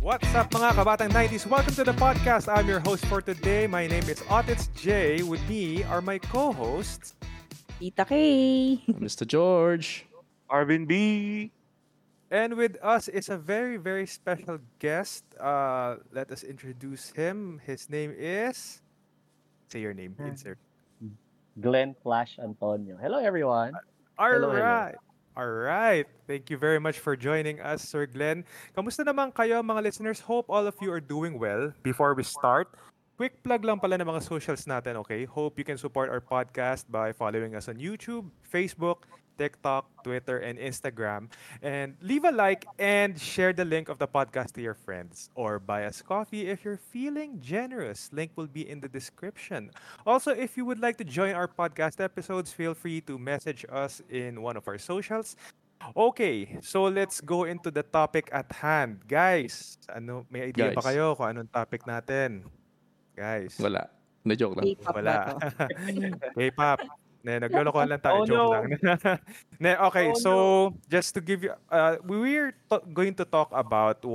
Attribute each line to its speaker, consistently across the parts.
Speaker 1: What's up mga kabatang 90s? Welcome to the podcast. I'm your host for today. My name is Otits J. With me are my co-hosts.
Speaker 2: Tita Kay.
Speaker 3: Mr. George.
Speaker 4: Arvin B.
Speaker 1: And with us is a very, very special guest. Let us introduce him. His name is... Say your name, insert.
Speaker 5: Glenn Flash Antonio. Hello, everyone.
Speaker 1: All
Speaker 5: Hello.
Speaker 1: right. All right. Thank you very much for joining us, Sir Glenn. Kamusta naman kayo, mga listeners? Hope all of you are doing well. Before we start, quick plug lang pala ng mga socials natin, okay? Hope you can support our podcast by following us on YouTube, Facebook, TikTok, Twitter, and Instagram. And leave a like and share the link of the podcast to your friends. Or buy us coffee if you're feeling generous. Link will be in the description. Also, if you would like to join our podcast episodes, feel free to message us in one of our socials. Okay, so let's go into the topic at hand. Guys, may idea ba
Speaker 3: Guys.
Speaker 1: kayo kung anong topic natin? Guys.
Speaker 3: Wala. Na-joke lang.
Speaker 2: K-pop
Speaker 1: Wala.
Speaker 2: ba to?
Speaker 1: K-pop. Naglolokohan lang tayo.
Speaker 4: Oh,
Speaker 1: Joke
Speaker 4: no.
Speaker 1: lang. Okay,
Speaker 4: Oh,
Speaker 1: so just to give you, we're going to talk about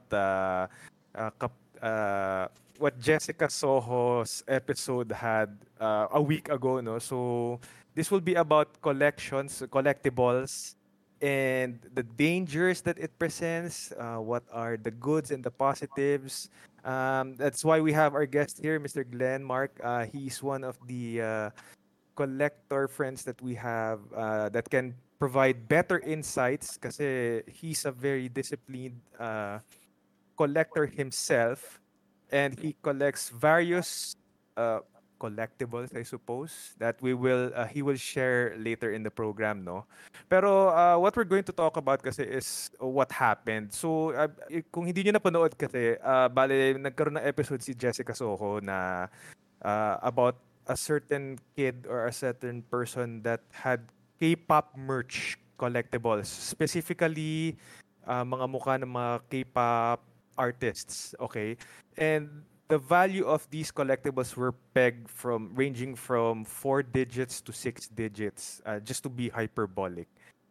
Speaker 1: what Jessica Soho's episode had a week ago, no? So this will be about collectibles, and the dangers that it presents. What are the goods and the positives? That's why we have our guest here, Mr. Glenn Mark. He's one of the collector friends that we have that can provide better insights kasi he's a very disciplined collector himself, and he collects various collectibles, I suppose, that he will share later in the program, no? Pero what we're going to talk about kasi is what happened. So kung hindi niyo napanood kasi, bale nagkaroon ng episode si Jessica Soho na about a certain kid or a certain person that had K-pop merch collectibles. Specifically, mga mukha ng mga K-pop artists, okay? And the value of these collectibles were pegged ranging from 4 digits to 6 digits, just to be hyperbolic.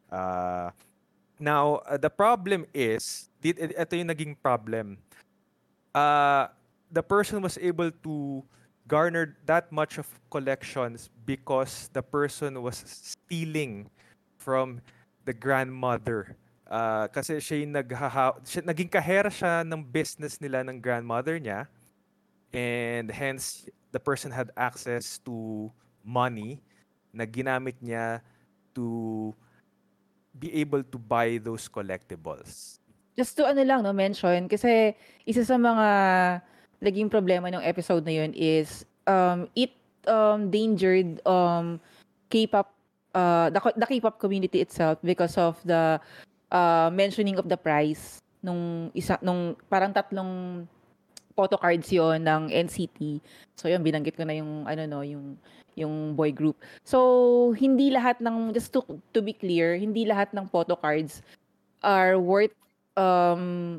Speaker 1: Now, the problem is, ito yung naging problem. The person was able to garner that much of collections because the person was stealing from the grandmother. Kasi siya yung naging kahera siya ng business nila ng grandmother niya, and hence the person had access to money na ginamit niya to be able to buy those collectibles.
Speaker 2: Just to mention, kasi isa sa mga naging problema ng episode na yun is it endangered K-pop, the K-pop community itself because of the mentioning of the price nung parang tatlong photo cards yon ng NCT. So yun, binanggit ko na yung yung boy group. So hindi lahat ng, just to be clear, hindi lahat ng photo cards are worth 5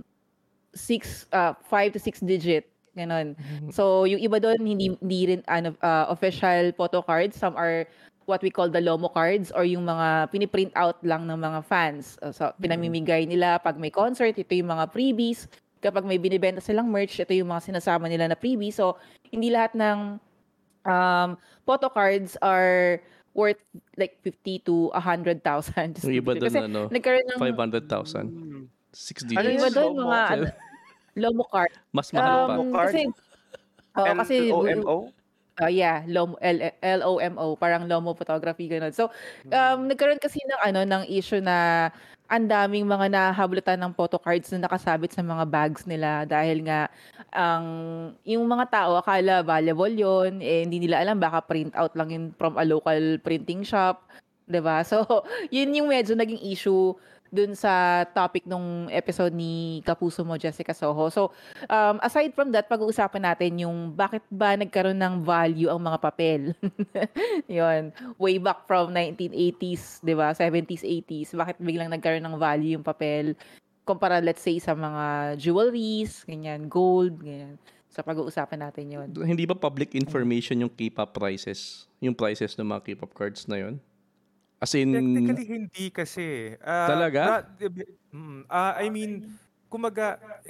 Speaker 2: to 6 digit. Ganon. So, yung iba doon, hindi rin official photo cards. Some are what we call the Lomo cards, or yung mga piniprint out lang ng mga fans. So, pinamimigay nila pag may concert. Ito yung mga freebies. Kapag may binibenta silang merch, ito yung mga sinasama nila na freebies. So, hindi lahat ng photo cards are worth like 50 to 100,000.
Speaker 3: Yung iba
Speaker 2: Kasi
Speaker 3: doon,
Speaker 2: nagkaroon ng
Speaker 3: 500,000. 6
Speaker 2: yung
Speaker 3: digits.
Speaker 2: iba doon,
Speaker 4: Lomo?
Speaker 2: mga Lomo card.
Speaker 3: Mas mahal pa.
Speaker 4: Lomo card?
Speaker 2: Kasi
Speaker 4: LOMO?
Speaker 2: yeah, LOMO, parang Lomo photography ganun. So, nagkaroon kasi ng issue na ang daming mga nahablutan ng photo cards na nakasabit sa mga bags nila dahil nga yung mga tao akala valuable yon, hindi nila alam baka print out lang yun from a local printing shop, 'di ba? So, yun yung medyo naging issue dun sa topic nung episode ni Kapuso mo, Jessica Soho. So, aside from that, pag-uusapan natin yung bakit ba nagkaroon ng value ang mga papel. Yun. Way back from 1980s, di ba? 70s, 80s. Bakit biglang nagkaroon ng value yung papel? Kumpara, let's say, sa mga jewelries, ganyan, gold, ganyan. So, pag-uusapan natin yun.
Speaker 3: Hindi ba public information yung K-pop prices? Yung prices ng mga K-pop cards na yun? As in...
Speaker 1: Technically, hindi kasi.
Speaker 3: Talaga?
Speaker 1: I mean, kumaga,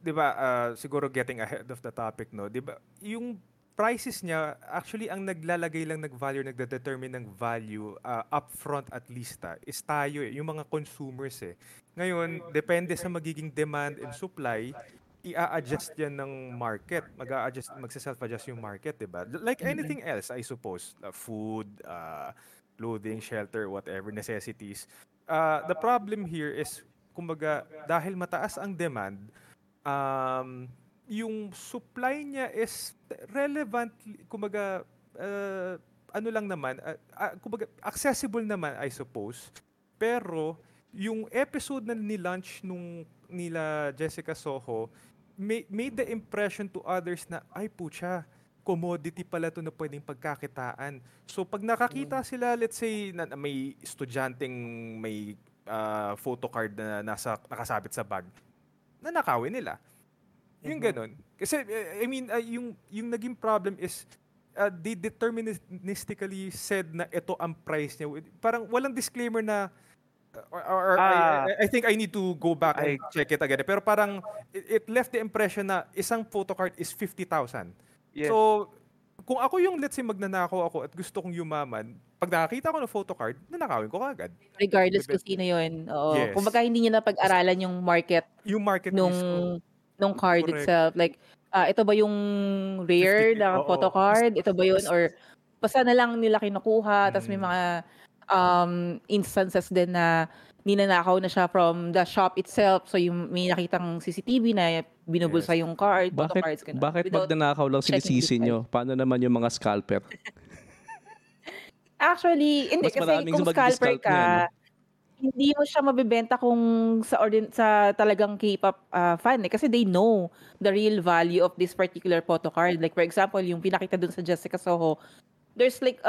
Speaker 1: 'di ba, siguro getting ahead of the topic, no, 'di ba, yung prices niya, actually, ang naglalagay lang ng value, nagde-determine ng value, upfront at least, is tayo, yung mga consumers, eh. Ngayon, depende sa magiging demand and supply, i-a-adjust yan ng market. Magse-self-adjust yung market, 'di ba? Like
Speaker 2: Mm.
Speaker 1: anything else, I suppose. Food, clothing, shelter, whatever, necessities. The problem here is, kumbaga, dahil mataas ang demand, um, yung supply niya is relevant, kumbaga, ano lang naman, kumbaga, accessible naman, I suppose. Pero, yung episode na ni-launch nung nila Jessica Soho, made the impression to others na, ay putya, commodity pala to na pwedeng pagkakitaan. So, pag nakakita sila, let's say, na may estudyanteng may photocard na nakasabit sa bag, nanakawin nila. Yung ganun. Kasi, I mean, yung naging problem is, they deterministically said na ito ang price niya. Parang walang disclaimer na, or
Speaker 3: Ah,
Speaker 1: I think I need to go back and
Speaker 3: I
Speaker 1: check it again. Pero parang, it left the impression na isang photocard is 50,000.
Speaker 3: yes.
Speaker 1: So, kung ako yung, let's say, magnanakaw ako at gusto kong yumaman, pag nakakita ko ng photocard, nanakawin ko kagad.
Speaker 2: Regardless kung
Speaker 1: Bebenta.
Speaker 2: sino yun, oo.
Speaker 1: Yes.
Speaker 2: Kumbaga hindi niya napag-aralan yung market
Speaker 1: Yung market
Speaker 2: nung
Speaker 1: mismo.
Speaker 2: nung card
Speaker 1: Correct.
Speaker 2: itself. Like, ito ba yung rare
Speaker 1: 50K,
Speaker 2: na
Speaker 1: oo.
Speaker 2: photocard? Ito ba yun? Or basta na lang nila kinukuha, tapos may
Speaker 1: Mm.
Speaker 2: mga instances din na ninanakaw na siya from the shop itself. So yung may nakitang CCTV na binubulsa
Speaker 1: Yes.
Speaker 2: yung card,
Speaker 3: Bakit
Speaker 2: photocards, ganun.
Speaker 3: bakit
Speaker 2: Without
Speaker 3: magnanakaw lang
Speaker 2: checking
Speaker 3: sinisisi
Speaker 2: the price.
Speaker 3: nyo? Paano naman yung mga scalper?
Speaker 2: Actually, hindi
Speaker 3: Mas
Speaker 2: kasi
Speaker 3: maraming
Speaker 2: kung scalper
Speaker 3: mag-scalp niyan.
Speaker 2: ka, hindi mo siya mabebenta kung sa talagang K-pop fan eh. Kasi they know the real value of this particular photocard. Like for example, yung pinakita dun sa Jessica Soho, there's like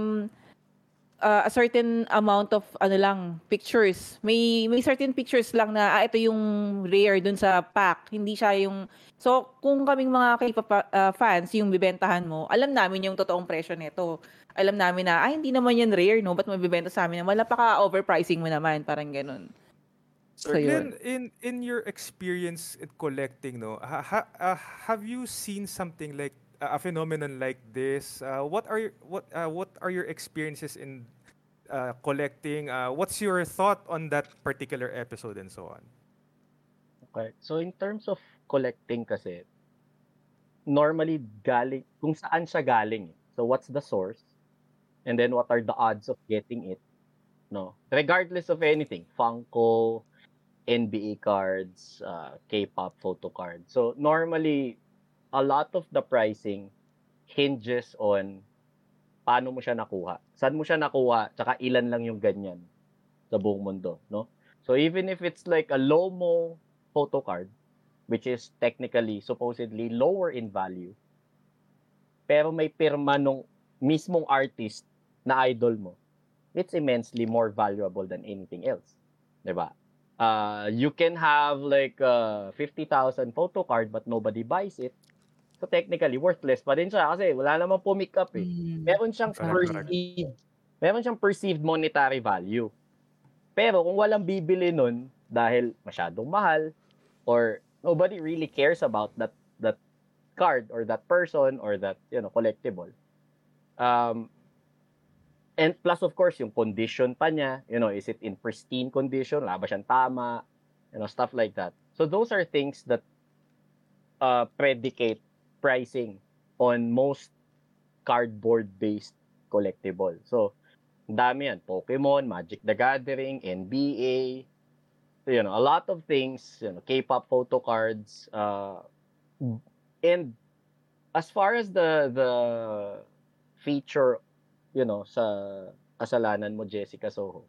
Speaker 2: a certain amount of ano lang pictures. May certain pictures lang na ito yung rare dun sa pack. Hindi siya yung so kung kaming mga K-pop fans yung bibentahan mo, alam namin yung totoong presyo nito. Alam namin na hindi naman yan rare, no? Ba't mo bibenta sa amin? Wala pa ka overpricing mo naman, parang ganun.
Speaker 1: Sir
Speaker 2: So yun.
Speaker 1: Glenn, in your experience in collecting, no, have you seen something like a phenomenon like this? What are your experiences in collecting? What's your thought on that particular episode and so on?
Speaker 5: Okay. So in terms of collecting kasi, normally galing, kung saan siya galing. So what's the source? And then what are the odds of getting it? No. Regardless of anything, Funko, NBA cards, K-pop photo cards. So normally, a lot of the pricing hinges on paano mo siya nakuha. Saan mo siya nakuha, tsaka ilan lang yung ganyan sa buong mundo, no? So even if it's like a low-mo photo card, which is technically, supposedly lower in value, pero may pirma nung mismong artist na idol mo, it's immensely more valuable than anything else. Diba? You can have like a 50,000 photo card but nobody buys it. So technically, worthless pa din siya kasi wala namang pumick up eh. Meron siyang
Speaker 1: Correct.
Speaker 5: perceived monetary value. Pero kung walang bibili nun dahil masyadong mahal or nobody really cares about that card or that person or that, collectible. And plus of course yung condition pa niya, is it in pristine condition, wala ba siyang tama, stuff like that. So those are things that predicate pricing on most cardboard-based collectible. So, dami yan. Pokemon, Magic the Gathering, NBA, a lot of things, K-pop photo cards, and as far as the feature, sa kasalanan mo, Jessica Soho,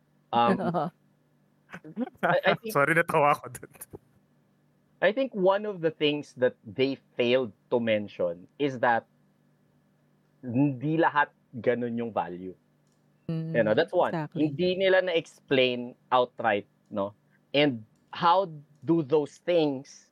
Speaker 5: I think
Speaker 1: Sorry, natawa ako dun.
Speaker 5: I think one of the things that they failed to mention is that hindi lahat ganun yung value. That's one.
Speaker 2: Exactly.
Speaker 5: Hindi nila na-explain outright, no? And how do those things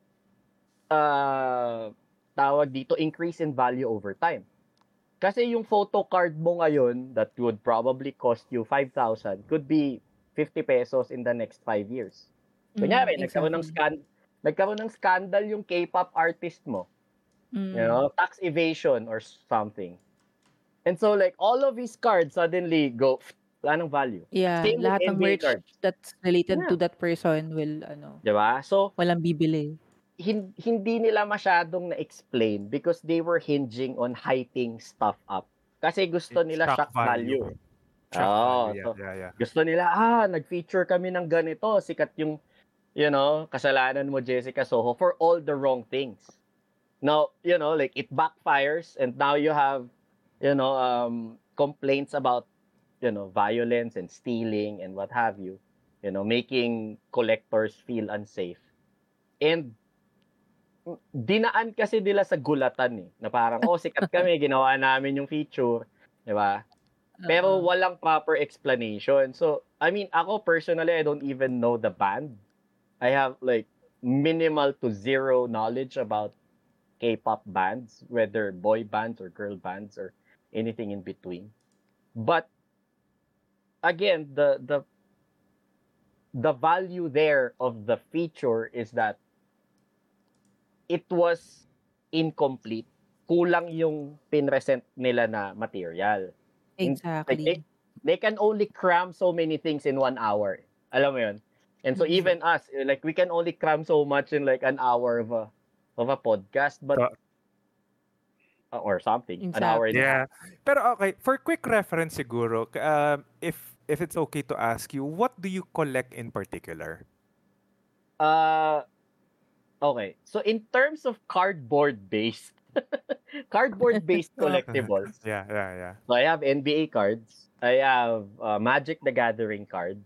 Speaker 5: tawag dito, increase in value over time? Kasi yung photo card mo ngayon that would probably cost you 5,000 could be 50 pesos in the next 5 years. Kunyari, nagkaroon ng nagkaroon ng scandal yung K-pop artist mo. You know, tax evasion or something. And so like all of his cards suddenly go, wala ng value.
Speaker 2: Yeah,
Speaker 5: Same with
Speaker 2: lahat ng
Speaker 5: NBA
Speaker 2: merch
Speaker 5: cards.
Speaker 2: that's related
Speaker 5: Yeah.
Speaker 2: to that person will,
Speaker 5: Diba? So,
Speaker 2: walang bibili.
Speaker 5: hindi nila masyadong na-explain because they were hinging on hyping stuff up. Kasi gusto nila shock value.
Speaker 1: Shock value,
Speaker 5: so
Speaker 1: yeah.
Speaker 5: gusto nila, nag-feature kami ng ganito, sikat yung, kasalanan mo, Jessica Soho, for all the wrong things. Now, like it backfires and now you have, complaints about, violence and stealing and what have you, making collectors feel unsafe. And dinaan kasi nila sa gulatan na parang, sikat kami, ginawa namin yung feature, di ba? Pero walang proper explanation. So, I mean, ako personally, I don't even know the band. I have like minimal to zero knowledge about K-pop bands, whether boy bands or girl bands or anything in between. But again, the value there of the feature is that it was incomplete. Kulang yung pinresent nila na material.
Speaker 2: Exactly.
Speaker 5: Like, they can only cram so many things in 1 hour. Alam mo yun? And so even us, like we can only cram so much in like an hour of a podcast, but or something,
Speaker 2: Exactly.
Speaker 5: an hour and a half.
Speaker 1: Yeah. Pero okay, for quick reference siguro, if it's okay to ask you, what do you collect in particular?
Speaker 5: Okay. So in terms of cardboard-based collectibles,
Speaker 1: Yeah.
Speaker 5: so I have NBA cards, I have Magic the Gathering cards,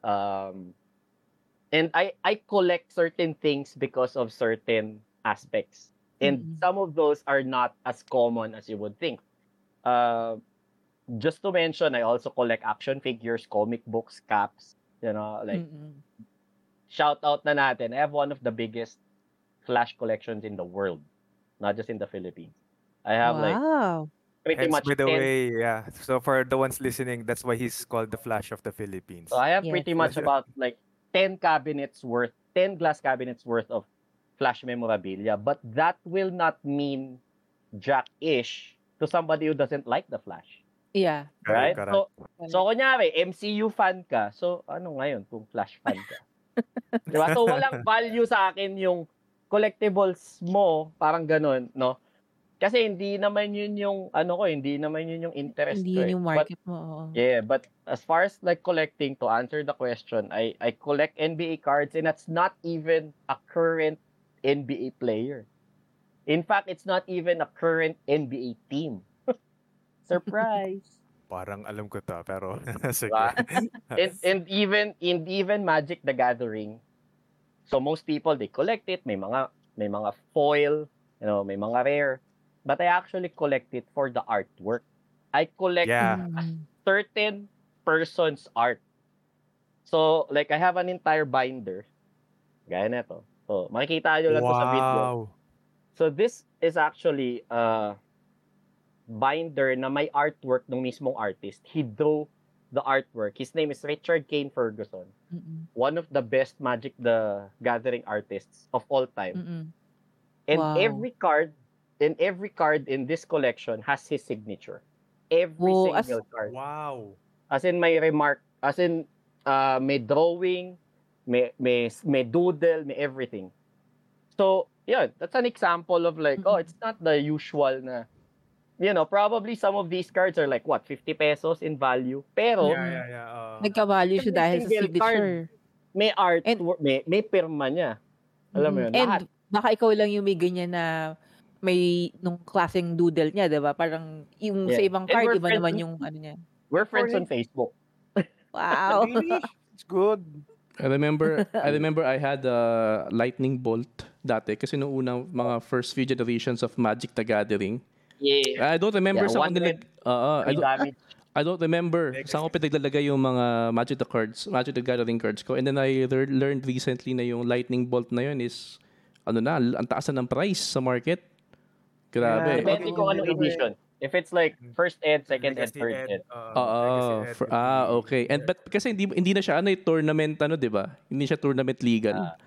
Speaker 5: and I collect certain things because of certain aspects. And some of those are not as common as you would think. Just to mention, I also collect action figures, comic books, caps, like shout out na natin. I have one of the biggest Flash collections in the world, not just in the Philippines. I have like
Speaker 2: Wow.
Speaker 5: pretty
Speaker 1: Hence,
Speaker 5: much
Speaker 1: by the
Speaker 5: 10.
Speaker 1: way, yeah. So for the ones listening, that's why he's called the Flash of the Philippines.
Speaker 5: So I have
Speaker 2: Yes.
Speaker 5: pretty much about like 10 glass cabinets worth of Flash memorabilia, but that will not mean jack-ish to somebody who doesn't like the Flash.
Speaker 2: Yeah.
Speaker 5: Right?
Speaker 1: Correct.
Speaker 5: So kunyari, MCU fan ka, so ano ngayon kung Flash fan ka? Diba? So walang value sa akin yung collectibles mo, parang ganun, no? Kasi hindi naman yun yung hindi naman yun yung interest
Speaker 2: Hindi
Speaker 5: ko.
Speaker 2: yun yung market mo. oo.
Speaker 5: Yeah, but as far as like collecting, to answer the question, I collect NBA cards and that's not even a current NBA player. In fact, it's not even a current NBA team. Surprise.
Speaker 1: Parang alam ko to, pero sige.
Speaker 5: Diba? and even Magic the Gathering. So most people, they collect it, may mga foil, may mga rare. But I actually collect it for the artwork. I collect
Speaker 1: Yeah.
Speaker 5: a certain person's art. So like I have an entire binder. Gaya nito. So makikita nyo lang to sa video.
Speaker 1: Wow.
Speaker 5: So this is actually binder na may artwork ng mismong artist. He drew the artwork. His name is Richard Kane Ferguson. One of the best Magic the Gathering artists of all time. And
Speaker 2: Wow.
Speaker 5: every card in this collection has his signature. Every
Speaker 2: Wow,
Speaker 5: single card.
Speaker 1: Wow.
Speaker 5: As in may remark, as in may drawing, may doodle, may everything. So, yeah, that's an example of like, it's not the usual na, probably some of these cards are like, what, 50 pesos in value? Pero,
Speaker 1: Yeah.
Speaker 2: Nagka-value siya
Speaker 5: every
Speaker 2: dahil sa
Speaker 5: single
Speaker 2: signature.
Speaker 5: may art,
Speaker 2: And-
Speaker 5: may pirma niya. Alam mo yun, lahat.
Speaker 2: And baka ikaw lang yung may ganyan na may nung klaseng doodle niya, 'di ba? Parang yung sa
Speaker 5: Yeah.
Speaker 2: ibang
Speaker 5: And
Speaker 2: card
Speaker 5: we're
Speaker 2: iba
Speaker 5: friends
Speaker 2: naman
Speaker 5: on-
Speaker 2: yung ano niya.
Speaker 5: We're friends on Facebook.
Speaker 2: Wow.
Speaker 1: Really? It's good.
Speaker 3: I remember I had a lightning bolt dati kasi nung unang mga first few generations of Magic the Gathering.
Speaker 5: Yeah.
Speaker 3: I don't remember
Speaker 5: Yeah,
Speaker 3: saan ko
Speaker 5: one
Speaker 3: nilag...
Speaker 5: Free damage.
Speaker 3: I don't remember saan ko pinaglalagay yung mga Magic the Gathering cards ko. And then I learned recently na yung lightning bolt na yun is ang taas na ng price sa market. Grabe.
Speaker 1: Yeah,
Speaker 5: Depende kung anong edition. If it's like first ed, second ed,
Speaker 1: Legacy
Speaker 5: third
Speaker 1: Ed,
Speaker 5: ed.
Speaker 1: Legacy Ed would be-
Speaker 3: Okay. And but kasi hindi na siya tournament 'di ba? Hindi siya tournament legal.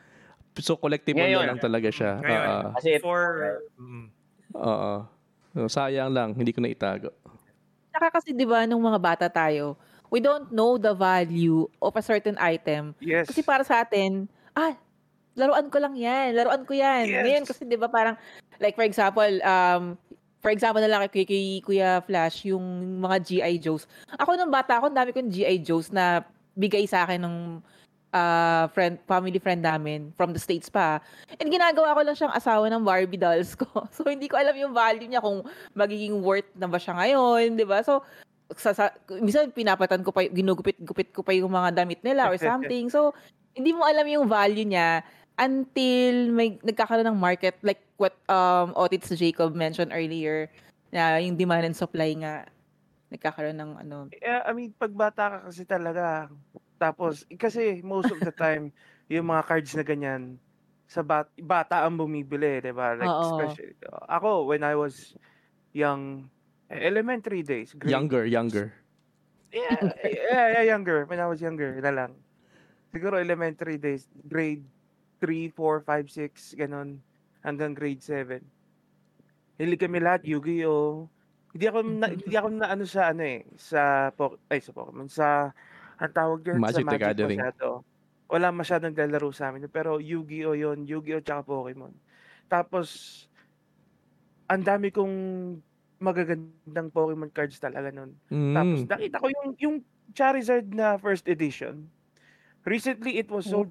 Speaker 3: So collectible
Speaker 5: Ngayon.
Speaker 3: na lang talaga siya.
Speaker 1: Ngayon,
Speaker 5: Kasi
Speaker 3: Oo. So, sayang lang, hindi ko na itago.
Speaker 2: Tsaka kasi 'di ba nung mga bata tayo, we don't know the value of a certain item.
Speaker 1: Yes.
Speaker 2: Kasi para sa atin, laruan ko lang 'yan, laruan ko 'yan.
Speaker 1: Yes.
Speaker 2: Ngayon kasi 'di ba parang like for example na lang kay Kuya Flash, yung mga G.I. Joes. Ako nung bata ako, ang dami kong G.I. Joes na bigay sa akin ng family friend namin from the States pa. And ginagawa ko lang siyang asawa ng Barbie dolls ko. So hindi ko alam yung value niya kung magiging worth na ba siya ngayon, 'di ba? So minsan pinapatan ko pa, ginugupit-gupit ko pa yung mga damit nila or something. So hindi mo alam yung value niya until may nagkakaroon ng market like what Otits Jacob mentioned earlier, na yung demand and supply nga nagkakaroon ng ano.
Speaker 4: I mean, pag bata ka kasi talaga, tapos, kasi most of the time, yung mga cards na ganyan, sa bata ang bumibili, di ba? Like,
Speaker 2: Oo.
Speaker 4: especially, ako, when I was young, elementary days,
Speaker 3: Younger.
Speaker 4: yeah, younger. When I was younger, na lang. Siguro elementary days, grade 3, 4, 5, 6, ganun, hanggang grade 7. Hilig kami lahat, Yu-Gi-Oh! Hindi ako na ano sa ano sa Pokemon, ang tawag diyan, sa
Speaker 3: Magic the
Speaker 4: Magic
Speaker 3: Gathering.
Speaker 4: masyado. Wala masyadong naglalaro sa amin, pero Yu-Gi-Oh! Yun, Yu-Gi-Oh! Tsaka Pokemon. Tapos, ang dami kong magagandang Pokemon cards talaga nun. Tapos nakita ko yung Charizard na first edition. Recently, it was sold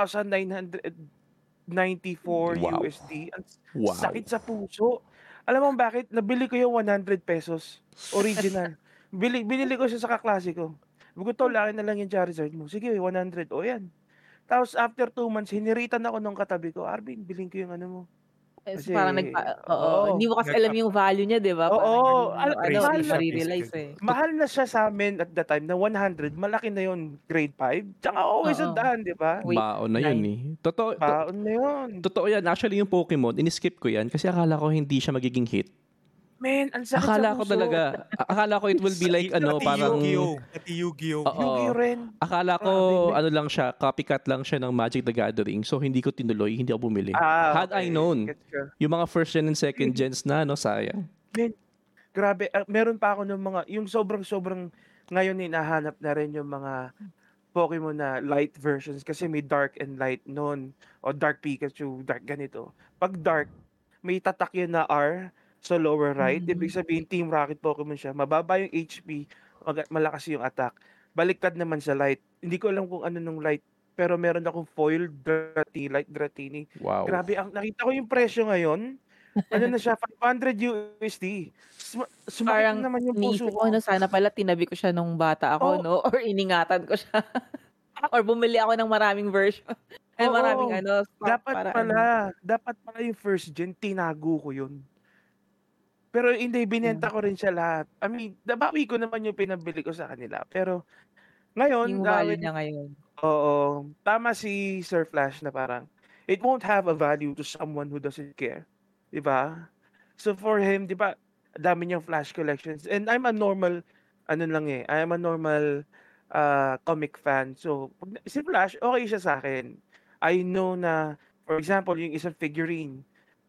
Speaker 4: 3,994
Speaker 3: Wow.
Speaker 4: USD. Ang
Speaker 3: Wow.
Speaker 4: sakit sa puso. Alam mo bakit? Nabili ko yung 100 pesos. Original. Binili ko siya sa kaklase ko. Sabi ko, tol, akin na lang yung Charizard mo. Sige, 100. O yan. Tapos after 2 months, hiniritan ako nung katabi ko. Arvin, bilhin ko yung ano mo.
Speaker 2: So
Speaker 4: Kasi,
Speaker 2: parang hindi mo kasi alam yung value niya, 'di ba?
Speaker 4: Oo,
Speaker 1: mahal siya,
Speaker 2: ma-realize
Speaker 1: basically.
Speaker 4: mahal na siya sa amin at the time na 100. Malaki na yun, grade 5. Tsaka always
Speaker 2: Oo.
Speaker 4: sandaan, di ba?
Speaker 2: Wait,
Speaker 3: Baon na yun eh.
Speaker 4: Baon na yun.
Speaker 3: Totoo yan. Actually, yung Pokemon, in-skip ko yan kasi akala ko hindi siya magiging hit.
Speaker 4: Man, ang sakit
Speaker 3: Akala
Speaker 4: sa
Speaker 3: ko
Speaker 4: puso.
Speaker 3: talaga, akala ko it will be like parang...
Speaker 1: Pati Yu-Gi-Oh!
Speaker 3: Oo.
Speaker 4: Yu-Gi-Oh! Rin.
Speaker 3: Akala ko,
Speaker 4: Grabe.
Speaker 3: lang siya, copycat lang siya ng Magic the Gathering. So, hindi ko tinuloy, hindi ako bumili. Had I
Speaker 4: Okay.
Speaker 3: known,
Speaker 4: Gets ka.
Speaker 3: yung mga first gen and second gens na, sayang.
Speaker 4: Man, grabe. Meron pa ako ng mga, yung sobrang, ngayon hinahanap na rin yung mga Pokemon na light versions kasi may dark and light noon. O dark Pikachu, dark ganito. Pag dark, may tatak yun na R sa lower right. Ibig sabihin, Team Rocket Pokemon siya. Mababa yung HP, malakas yung attack. Baliktad naman sa light. Hindi ko alam kung ano nung light, pero meron akong foil light Dratini.
Speaker 3: Wow.
Speaker 4: Grabe, nakita ko yung presyo ngayon. Ano na siya, 500 USD. Sumakit
Speaker 2: parang
Speaker 4: naman yung puso
Speaker 2: iniisip
Speaker 4: ko.
Speaker 2: ko, sana pala tinabi ko siya nung bata ako,
Speaker 4: Oo.
Speaker 2: no? Or iningatan ko siya. Or bumili ako ng maraming version. Ay,
Speaker 4: Oo.
Speaker 2: maraming stock
Speaker 4: Dapat
Speaker 2: para
Speaker 4: pala yung first gen, tinago ko yun. Pero hindi, binenta ko rin siya lahat. I mean, nabawi ko naman yung pinabili ko sa kanila. Pero ngayon,
Speaker 2: yung value niya ngayon.
Speaker 4: oo, tama si Sir Flash na parang, it won't have a value to someone who doesn't care. Diba? So for him, diba, dami niyang Flash collections. And I'm a normal, I am a normal comic fan. So, si Flash, okay siya sa akin. I know na, for example, yung isang figurine,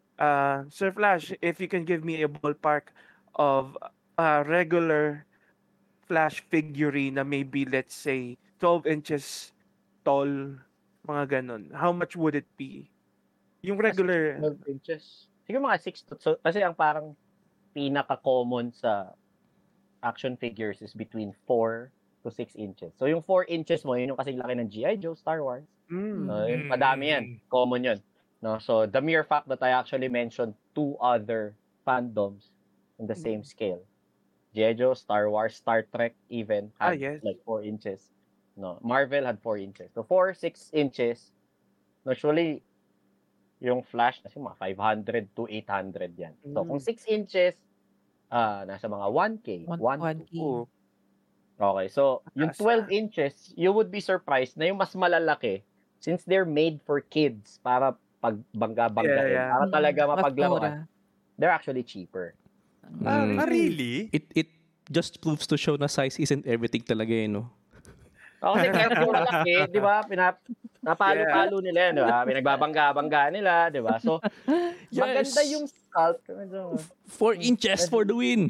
Speaker 4: Sir Flash, if you can give me a ballpark of a regular Flash figurine na maybe, let's say, 12 inches tall, mga ganon, how much would it be? Yung regular,
Speaker 5: 12 inches. Siguro mga 6 to... So, kasi ang parang pinaka-common sa action figures is between 4 to 6 inches. So, yung 4 inches mo, yun yung kasing laki ng G.I. Joe, Star Wars. Yun, madami yan. Common yun. No? So, the mere fact that I actually mentioned 2 other fandoms in the same scale. G.I. Joe, Star Wars, Star Trek even had
Speaker 4: yes.
Speaker 5: like 4 inches. No, Marvel had 4 inches. So, 4, 6 inches, usually, yung Flash, kasi mga 500 to 800 yan. So, kung 6 inches, nasa mga 1K.
Speaker 2: 1K.
Speaker 4: Oo.
Speaker 5: Okay, so, yung 12 inches, you would be surprised na yung mas malalaki, since they're made for kids, para pagbangga-banggain,
Speaker 4: Yeah.
Speaker 5: para talaga
Speaker 2: Mas
Speaker 5: mapaglaruan,
Speaker 2: mura.
Speaker 5: they're actually cheaper.
Speaker 1: Really?
Speaker 3: It just proves to show na sice isn't everything talaga no?
Speaker 5: Kasi kahit yung malaki, di ba, napalo-palo nila yan, di ba? Pinagbabangga-bangga nila, di ba? So, maganda yung sculpt. Medyo,
Speaker 3: 4 inches for the win.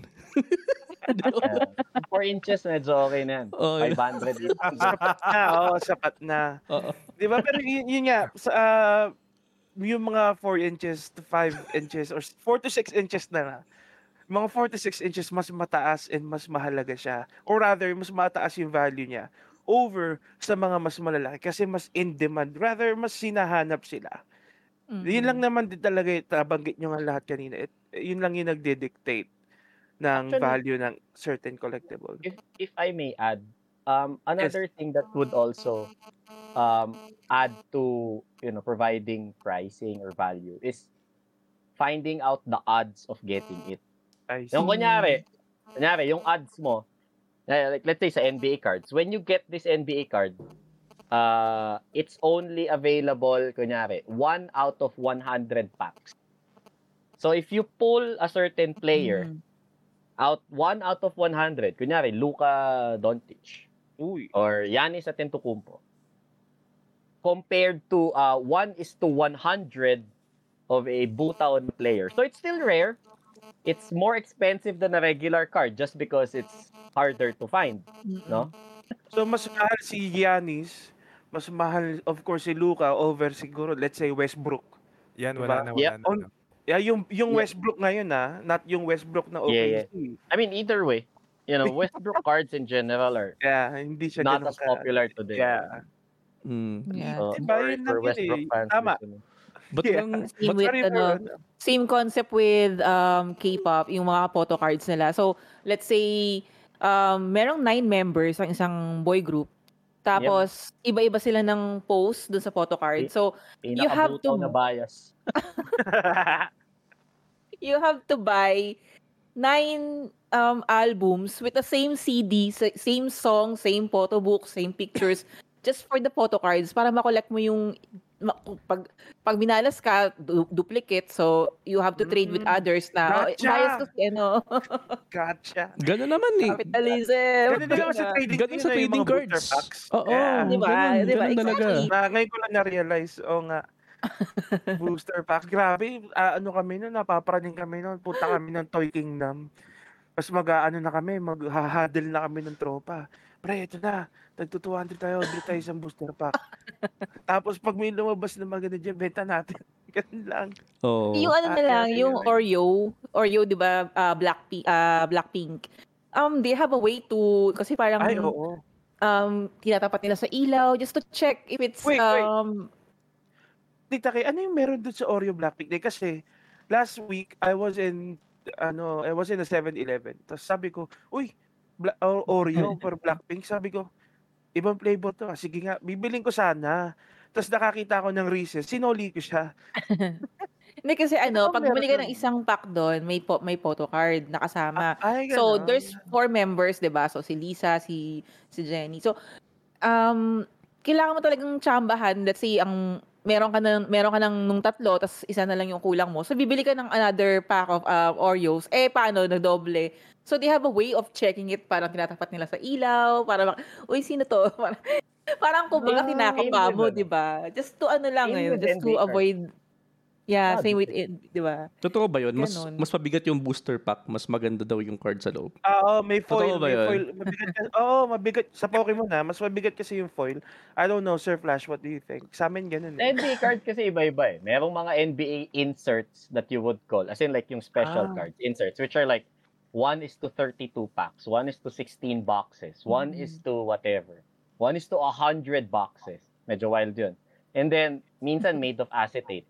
Speaker 5: 4 inches, medyo okay na yan.
Speaker 3: Oh,
Speaker 5: 500 dito.
Speaker 4: Sapat na, sapat na.
Speaker 3: Oo.
Speaker 4: Di ba? Pero yun nga, yung mga 4 inches to 5 inches or 4 to 6 inches na nga, mga 4 to 6 inches mas mataas and mas mahalaga siya. Or rather, mas mataas yung value niya over sa mga mas malalaki kasi mas in demand. Rather, mas sinahanap sila. Yun lang naman din talaga, nabanggit nyo nga lahat kanina. Yun lang yung nagde-dictate ng
Speaker 5: Actually,
Speaker 4: value ng certain collectible.
Speaker 5: if I may add, another thing that would also add to providing pricing or value is finding out the odds of getting it.
Speaker 4: I see.
Speaker 5: Yung kunyari, yung odds mo, like let's say sa NBA cards, when you get this NBA card, it's only available, kunyari, 1 out of 100 packs. So if you pull a certain player, 1 out of 100, kunyari, Luka Doncic, or Giannis Antetokounmpo, compared to 1:100 of a Butown player. So it's still rare. It's more expensive than a regular card just because it's harder to find, no?
Speaker 4: So mas mahal si Giannis, mas mahal of course si Luka over siguro let's say Westbrook.
Speaker 1: Yan,
Speaker 4: Diba?
Speaker 1: wala
Speaker 5: Yep.
Speaker 1: na.
Speaker 4: Yung Westbrook ngayon not yung Westbrook na OKC.
Speaker 5: I mean, either way, Westbrook cards in general are
Speaker 4: Yeah, hindi siya
Speaker 5: not
Speaker 4: ganun
Speaker 5: as popular today.
Speaker 4: Yeah.
Speaker 2: Yeah.
Speaker 5: So,
Speaker 4: Diba,
Speaker 5: for
Speaker 4: yun lang yun
Speaker 5: Westbrook fans,
Speaker 4: Tama.
Speaker 3: But
Speaker 4: Yeah.
Speaker 2: Same with same concept with K-pop, yung mga photo cards nila. So, let's say merong 9 members ang isang boy group. Tapos iba-iba sila ng post dun sa photo card. So, you have to
Speaker 5: na bias.
Speaker 2: you have to buy 9 albums with the same CD, same song, same photo book, same pictures, just for the photo cards para makollect mo yung pag minalas ka, duplicate, so you have to trade with others na
Speaker 4: Gotcha!
Speaker 2: bias kasi
Speaker 4: Gotcha.
Speaker 3: Gano'n naman eh.
Speaker 2: capitalism.
Speaker 4: Ganun din naman sa trading.
Speaker 3: Ganun sa
Speaker 4: yun, yung
Speaker 3: trading
Speaker 4: mga booster
Speaker 3: cards.
Speaker 4: packs.
Speaker 3: Oo,
Speaker 4: Yeah.
Speaker 2: Diba?
Speaker 3: ganun
Speaker 2: Diba?
Speaker 3: talaga.
Speaker 2: Exactly.
Speaker 4: Ngayon ko lang na-realize, nga. Booster pack. Grabe, kami nun, napapraning kami nun. Punta kami ng Toy Kingdom. Mas na kami, maghahadel na kami ng tropa. Pre, ito na. Tagto-200 tayo, bili tayo isang booster pack. Tapos pag may lumabas na maganda dyan, benta natin. Ganun lang.
Speaker 3: Oo.
Speaker 2: Yung ano na lang, yung Oreo, 'di ba? Blackpink. They have a way to kasi parang
Speaker 4: Ay, oo.
Speaker 2: tinatapat nila sa ilaw just to check if it's
Speaker 4: Wait. Tita Kay, ano yung meron doon sa Oreo Blackpink Day? Kasi last week, I was in a 7-Eleven. Tapos sabi ko, uy, Oreo for Blackpink. Sabi ko, ibang flavor to. Sige nga, bibiling ko sana. Tapos nakakita ako ng Reese's, sinoli ko siya.
Speaker 2: Hindi kasi pag bumili ka
Speaker 4: meron
Speaker 2: ng isang pack doon, may photo card na kasama.
Speaker 4: Ay,
Speaker 2: So
Speaker 4: ganon.
Speaker 2: there's 4 members, 'di ba? So si Lisa, si Jenny. So kailangan mo talagang tsambahan. Let's say meron ka ng nung 3, tas isa na lang yung kulang mo. So bibili ka ng another pack of Oreos. Paano nagdoble? So they have a way of checking it, parang tinatapat nila sa ilaw, para uy, sino to? Parang kumbaga kinakapa mo, 'di ba? Just to just to avoid. Yeah, same with it, 'di ba?
Speaker 3: Totoo ba yun?
Speaker 2: Ganon.
Speaker 3: Mas mabigat yung booster pack, mas maganda daw yung card sa loob.
Speaker 4: May foil.
Speaker 3: Totoo ba
Speaker 4: May
Speaker 3: yun?
Speaker 4: foil. Mabigat. Sa Pokemon mas mabigat kasi yung foil. I don't know, Sir Flash, what do you think? Sa amin ganun eh.
Speaker 5: NBA cards kasi iba-iba eh. Merong mga NBA inserts that you would call, as in like yung special cards, inserts, which are like 1:32 packs, 1:16 boxes, 1:to whatever, 1:100 boxes. Medyo wild yun. And then, minsan made of acetate.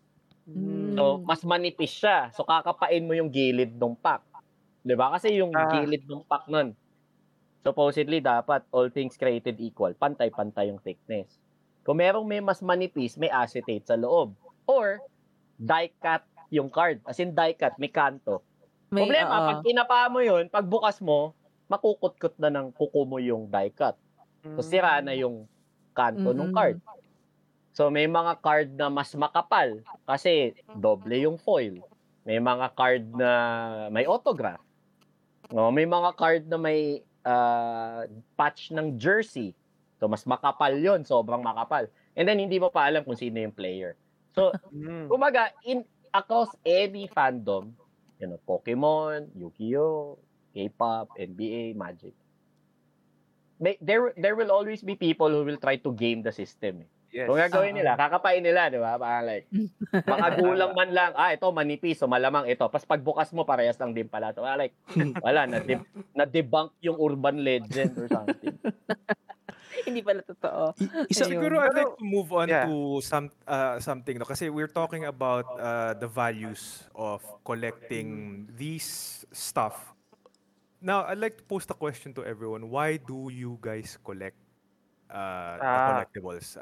Speaker 5: So, mas manipis siya. So, kakapain mo yung gilid ng pack. 'Di ba? Kasi yung gilid ng pack nun, supposedly dapat all things created equal. Pantay-pantay yung thickness. Kung merong may mas manipis, may acetate sa loob. Or, die-cut yung card. As in die-cut, may kanto. Problema, pag kinapa mo yun, pag bukas mo, makukut-kut na ng kuko mo yung die-cut. So, sira na yung kanto ng card. So, may mga card na mas makapal kasi doble yung foil. May mga card na may autograph. No, may mga card na may patch ng jersey. So, mas makapal yon, sobrang makapal. And then hindi mo pa alam kung sino yung player. So, kumaga, across any fandom, Pokemon, Yu-Gi-Oh, K-pop, NBA, Magic, there will always be people who will try to game the system.
Speaker 4: Yes.
Speaker 5: Kung gagawin nila, kakapain nila, di ba? Parang like, mga gulang man lang, ito manipis, so malamang ito. Pas pagbukas mo, parehas lang din pala. So, like, wala, na-debunk yung urban legend or something.
Speaker 2: Hindi pala totoo.
Speaker 1: Siguro I'd like to move on
Speaker 4: Yeah.
Speaker 1: to something, no? Kasi we're talking about the values of collecting these stuff. Now, I'd like to pose a question to everyone. Why do you guys collect the collectibles?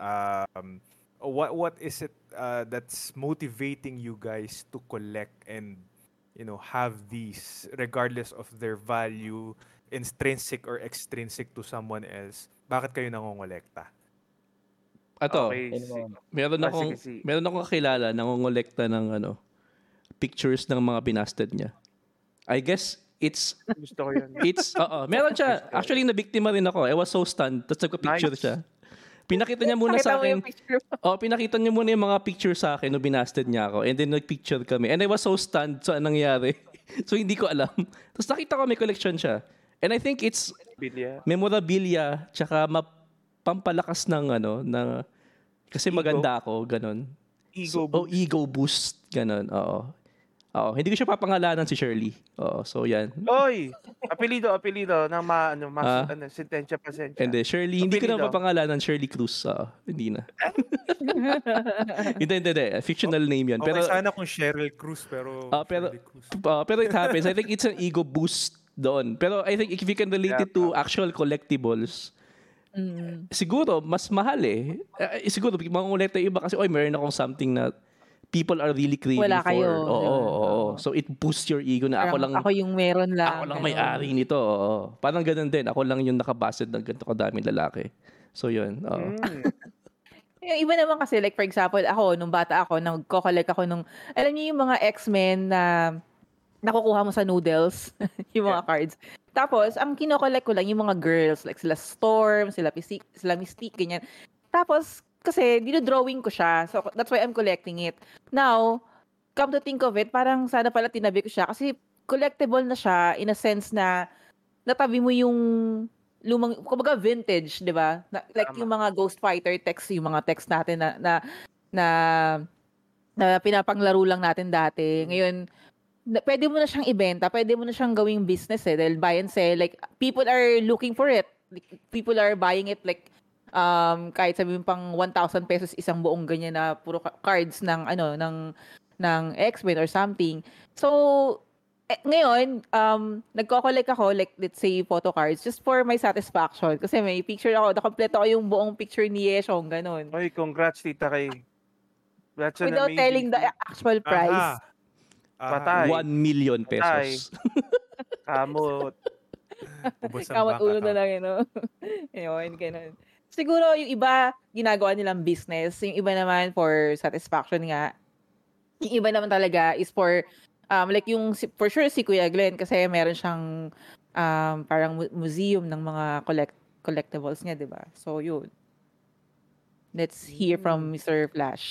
Speaker 1: What is it that's motivating you guys to collect and have these regardless of their value, intrinsic or extrinsic to someone else? Bakit kayo nangongolekta?
Speaker 3: Ato,
Speaker 4: Okay.
Speaker 3: meron akong
Speaker 4: sige.
Speaker 3: meron akong kakilala nangongolekta ng pictures ng mga binasted niya. I guess
Speaker 4: Gusto ko yun.
Speaker 3: meron siya. Actually, nabiktima rin ako. I was so stunned. Tapos nagpa-picture
Speaker 4: Nice.
Speaker 3: siya. Pinakita niya muna
Speaker 2: Pakita
Speaker 3: sa
Speaker 2: mo
Speaker 3: akin.
Speaker 2: yung picture mo.
Speaker 3: Pinakita niya muna yung mga picture sa akin no binasted niya ako. And then nag-picture kami. And I was so stunned sa nangyari. So hindi ko alam. Tapos nakita ko may collection siya. And I think it's
Speaker 4: Bilya.
Speaker 3: memorabilia tsaka pampalakas ng kasi
Speaker 4: Ego.
Speaker 3: maganda ako, ganun.
Speaker 4: Ego
Speaker 3: So, ego boost, ganun. Oo. Hindi ko siya papangalanan si Shirley. Oo, so yan.
Speaker 4: Oy! Apelido ng sentensya pasensya.
Speaker 3: And Shirley, hindi ko na
Speaker 4: Apelido.
Speaker 3: papangalanan Shirley Cruz. Hindi na. Hindi. Fictional name yan.
Speaker 1: Okay,
Speaker 3: Pero,
Speaker 1: sana kung Cheryl Cruz, pero Shirley Cruz.
Speaker 3: pero it happens. I think it's an ego boost doon. Pero I think if you can relate it to actual collectibles, siguro, mas mahal eh. Siguro, mangungulekta yung iba kasi, meron akong something na people are really craving
Speaker 2: Wala
Speaker 3: for.
Speaker 2: kayo,
Speaker 3: Oo,
Speaker 2: diba?
Speaker 3: oo. So, it boosts your ego na
Speaker 2: Parang ako yung meron lang.
Speaker 3: ako lang may-ari nito. Oo. Parang ganun din. Ako lang yung nakabasted ng ganito kadaming lalaki. So, yun. Oo.
Speaker 2: Yung iba naman kasi, like for example, ako, nung bata ako, nagko-collect ako nung, alam niyo yung mga X-Men na nakukuha mo sa noodles, yung mga cards. Tapos, ang kinokollect ko lang yung mga girls, like sila Storm, sila Mystique, ganyan. Tapos, kasi dinodrawing ko siya. So, that's why I'm collecting it. Now, come to think of it, parang sana pala tinabi ko siya. Kasi collectible na siya in a sense na natabi mo yung lumang, kumbaga vintage, di ba? Like yung mga Ghost Fighter text, yung mga text natin na pinapanglaro lang natin dati. Ngayon, pwede mo na siyang ibenta, pwede mo na siyang gawing business dahil buy and sell. Like, people are looking for it. Like, people are buying it like, kahit sabihin pang 1,000 pesos isang buong ganyan na puro cards ng X-Men or something. So, ngayon, nagko-collect ako, like, let's say, photo cards just for my satisfaction. Kasi may picture ako, nakompleto ko yung buong picture ni Yeshong, ganun.
Speaker 4: Oy, congrats, Tita Kay. That's an
Speaker 2: Without
Speaker 4: amazing
Speaker 2: telling the actual price.
Speaker 4: Patay.
Speaker 3: 1 million pesos.
Speaker 4: Kamot.
Speaker 1: Ubos ang
Speaker 2: Kamot
Speaker 1: baka
Speaker 2: ulo na
Speaker 1: ka.
Speaker 2: lang, Yun, ganun. Siguro, yung iba, ginagawa nilang business. Yung iba naman, for satisfaction nga. Yung iba naman talaga is for, like yung, for sure, si Kuya Glenn, kasi meron siyang parang museum ng mga collectibles niya, di ba? So, yun. Let's hear from Mr. Flash.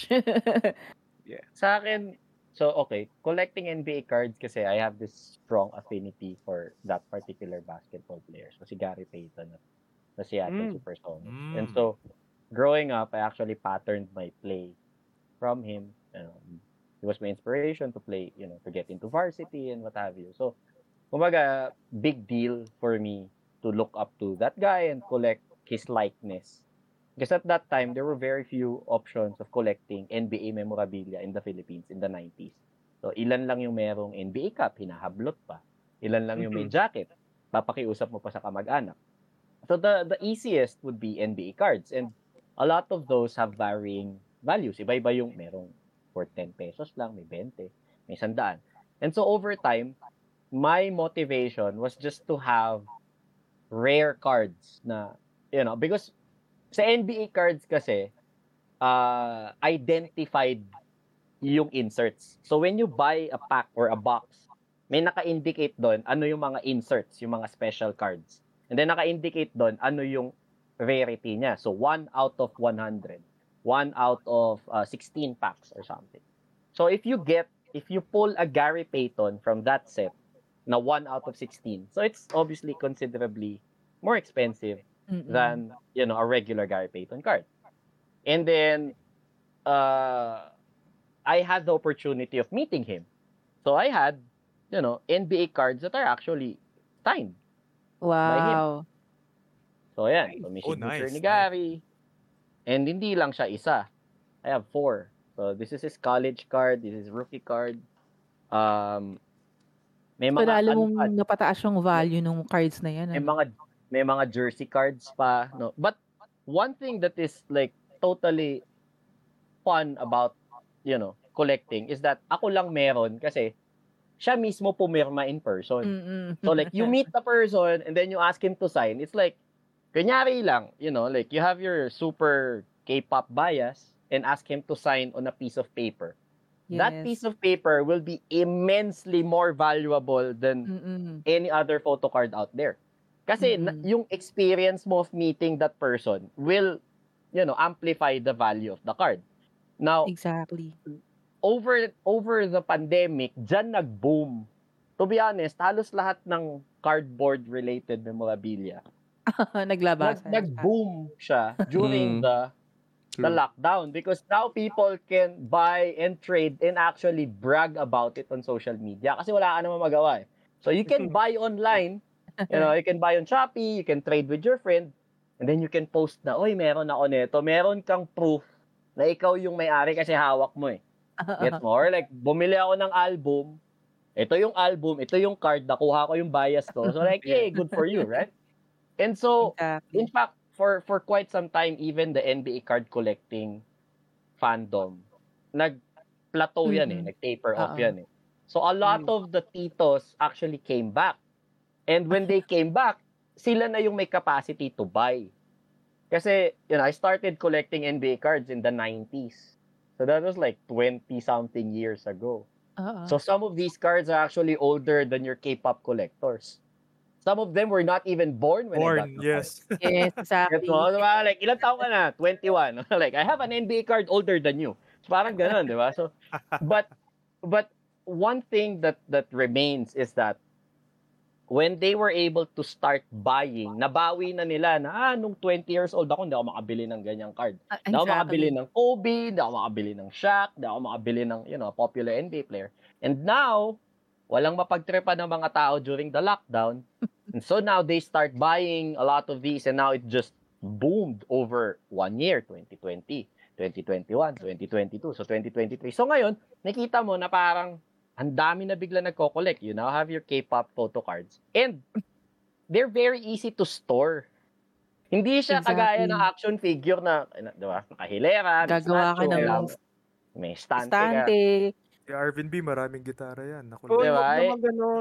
Speaker 5: Sa akin, so okay, collecting NBA cards kasi I have this strong affinity for that particular basketball player. So si Gary Payton na Seattle Supersonics. And so, growing up, I actually patterned my play from him. He was my inspiration to play, to get into varsity and what have you. So, kumbaga, big deal for me to look up to that guy and collect his likeness. Because at that time, there were very few options of collecting NBA memorabilia in the Philippines in the 90s. So, ilan lang yung merong NBA Cup, hinahablot pa. Ilan lang yung may jacket, papakiusap mo pa sa kamag-anak. So, the easiest would be NBA cards. And a lot of those have varying values. Iba-iba yung merong for 10 pesos lang, may 20, may 100. And so, over time, my motivation was just to have rare cards na, because sa NBA cards kasi, identified yung inserts. So when you buy a pack or a box, may naka-indicate doon ano yung mga inserts, yung mga special cards. And then naka-indicate doon ano yung rarity niya. So 1 out of 100, 1 1 out of 16 packs or something. So if you pull a Gary Payton from that set, na 1 out of 16, so it's obviously considerably more expensive than a regular Gary Payton card. And then I had the opportunity of meeting him. So I had, NBA cards that are actually signed by him.
Speaker 2: Wow.
Speaker 5: So yan, so may
Speaker 1: Oh,
Speaker 5: signature
Speaker 1: nice,
Speaker 5: ni Gary. And hindi lang siya isa. I have 4. So this is his college card, this is rookie card. May
Speaker 2: So,
Speaker 5: mga
Speaker 2: lalo
Speaker 5: ano
Speaker 2: mong
Speaker 5: pa,
Speaker 2: napataas yung value ng cards na yan.
Speaker 5: may
Speaker 2: Ano?
Speaker 5: mga jersey cards pa, no. But one thing that is like totally fun about, collecting is that ako lang meron kasi siya mismo pumirma in person. So like you meet the person and then you ask him to sign. It's like kunyari lang, like you have your super K-pop bias and ask him to sign on a piece of paper. That piece of paper will be immensely more valuable than any other photo card out there. Kasi yung experience mo of meeting that person will, amplify the value of the card. Now,
Speaker 2: Exactly.
Speaker 5: over the pandemic, dyan nag-boom. To be honest, halos lahat ng cardboard-related memorabilia
Speaker 2: Naglabasan.
Speaker 5: nag-boom siya during the lockdown because now people can buy and trade and actually brag about it on social media kasi wala ka naman magawa eh. So you can buy online, you can buy on Shopee, you can trade with your friend, and then you can post na, oy, meron ako nito. Meron kang proof na ikaw yung may-ari kasi hawak mo eh. Get mo? Or like, bumili ako ng album, ito yung album, ito yung card, nakuha ko yung bias ko. So like, hey, good for you, right? And so,
Speaker 2: Exactly.
Speaker 5: in fact, for quite some time, even the NBA card collecting fandom, nag-plateau yan eh, nag-taper off yan eh. So a lot of the titos actually came back. And when they came back, sila na yung may capacity to buy. Kasi, I started collecting NBA cards in the 90s. So that was like 20-something years ago. So some of these cards are actually older than your K-pop collectors. Some of them were not even born when I got the
Speaker 1: yes.
Speaker 2: Yes, exactly.
Speaker 5: card. So, like, ilang taon ka na? 21. Like, I have an NBA card older than you. So, parang ganun, di ba? So, but one thing that remains is that when they were able to start buying, nabawi na nila na, nung 20 years old ako, hindi ako makabili ng ganyang card. Hindi ako makabili ng Kobe, hindi ako makabili ng Shaq, hindi ako makabili ng, popular NBA player. And now, walang mapagtripa ng mga tao during the lockdown. And so now they start buying a lot of these and now it just boomed over 1 year, 2020, 2021, 2022, so 2023. So ngayon, nakita mo na parang ang dami na bigla nagko-collect. You now have your K-pop photo cards. And they're very easy to store. Hindi siya kagaya ng action figure na, di ba, nakahilera,
Speaker 2: gagawa ka ng
Speaker 5: may stante ka.
Speaker 1: Si Arvin B, maraming gitara yan. Naku,
Speaker 4: Oh,
Speaker 5: Diba?
Speaker 4: naman ganun.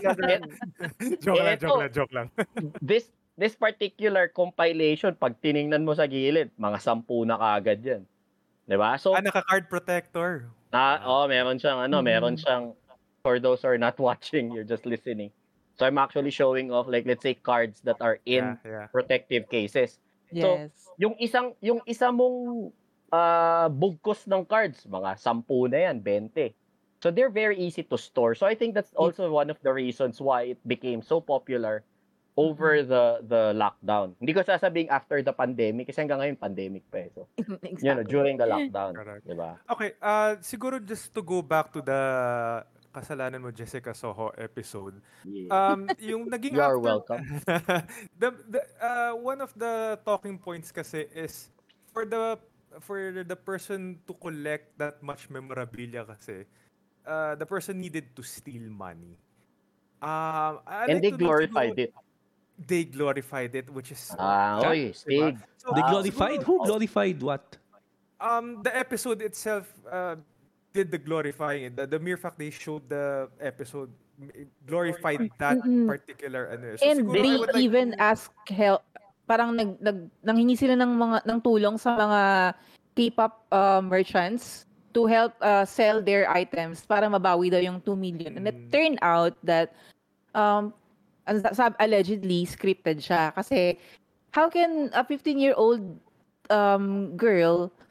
Speaker 1: joke lang.
Speaker 5: This particular compilation, pag tiningnan mo sa gilid, mga 10 na kaagad yan. Di ba? So,
Speaker 1: naka-card protector.
Speaker 5: meron siyang, for those who are not watching, you're just listening. So I'm actually showing off, like, let's say, cards that are in protective cases.
Speaker 2: Yes.
Speaker 5: So, yung isa mong bugkos ng cards, mga 10 na yan, 20. So they're very easy to store. So I think that's also one of the reasons why it became so popular over the lockdown. Hindi ko sasabing after the pandemic kasi hanggang ngayon pandemic pa eh. So, during the lockdown, di ba?
Speaker 1: Okay, siguro just to go back to the kasalanan mo Jessica Soho episode. Yung naging
Speaker 5: You are welcome.
Speaker 1: one of the talking points kasi is for the person to collect that much memorabilia kasi the person needed to steal money.
Speaker 5: And they glorified it.
Speaker 1: They glorified it, which is
Speaker 5: Stig.
Speaker 1: So,
Speaker 3: They glorified? Who glorified what?
Speaker 1: The episode itself did the glorifying. The mere fact they showed the episode glorified that particular ano. So,
Speaker 2: And they even ask help. Parang nanghingi sila ng tulong sa mga K-pop merchants to help sell their items para mabawi daw yung 2 million. And it turned out that allegedly scripted siya kasi how can a 15-year-old girl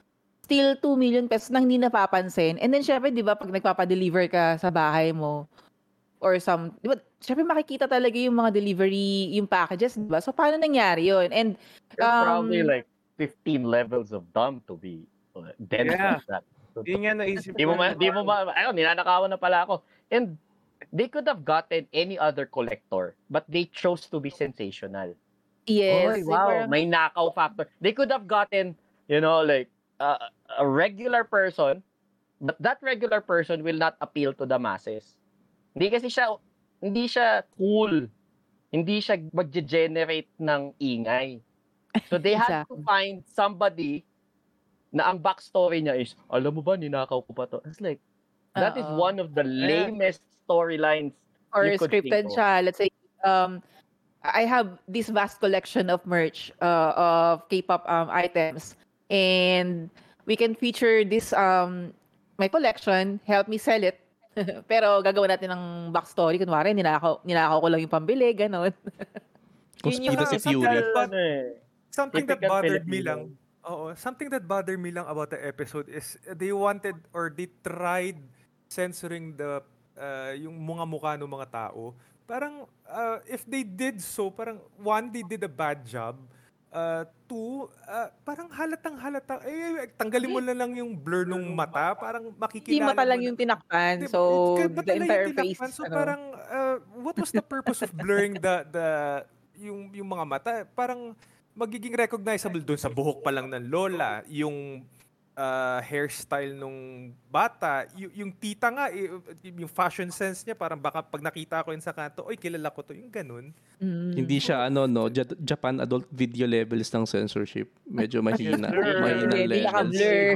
Speaker 2: still 2 million pesos na hindi napapansin. And then syempre, 'di ba, pag nagpapa-deliver ka sa bahay mo or some, 'di ba, syempre makikita talaga yung mga delivery, yung packages, 'di ba? So paano nangyari 'yun? And
Speaker 5: There's probably like 15 levels of dumb to be dense
Speaker 4: Yeah.
Speaker 5: like that. So,
Speaker 4: Yun nga naisip
Speaker 5: di mo
Speaker 4: ko.
Speaker 5: ayun, ninanakawan na pala ako. And they could have gotten any other collector, but they chose to be sensational.
Speaker 2: yes,
Speaker 5: Oy, wow, may nakaw factor. They could have gotten, like a regular person, but that regular person will not appeal to the masses. Hindi siya cool. Hindi siya mag-generate ng ingay. So they had to find somebody na ang backstory niya is, alam mo ba, ninakaw ko pa to. It's like, that is one of the lamest storylines
Speaker 2: or
Speaker 5: you could
Speaker 2: scripted
Speaker 5: think of.
Speaker 2: siya. Let's say, I have this vast collection of merch of K-pop items, and we can feature this my collection. Help me sell it. Pero gagawin natin ng backstory. Kunwari, ninakaw ko lang yung pambili, ganon. Yun yung
Speaker 3: Conspiracy
Speaker 1: something
Speaker 3: theory.
Speaker 1: something that
Speaker 5: Typical
Speaker 1: bothered me
Speaker 5: Filipino.
Speaker 1: lang. Something that bothered me lang about the episode is they wanted or they tried censoring yung mga mukha ng mga tao. Parang if they did so, parang one, they did a bad job. Two, parang halatang-halata. Tanggalin mo na lang yung blur ng mata. Parang makikilala
Speaker 2: Hindi mata lang
Speaker 1: mo na-
Speaker 2: yung tinakpan.
Speaker 1: Diba?
Speaker 2: So,
Speaker 1: Mata
Speaker 2: the
Speaker 1: lang
Speaker 2: entire
Speaker 1: yung
Speaker 2: face.
Speaker 1: tinakpan. So parang, what was the purpose of blurring yung mga mata? Parang magiging recognizable doon sa buhok pa lang ng lola, yung hairstyle nung bata, yung tita nga, yung fashion sense niya, parang baka pag nakita ko yun sa kanto, oy, kilala ko to, yung ganun.
Speaker 3: Hindi siya Japan adult video levels ng censorship. Medyo mahina.
Speaker 5: Blur.
Speaker 3: Mahina
Speaker 2: Hindi
Speaker 3: levels.
Speaker 2: naka-blur.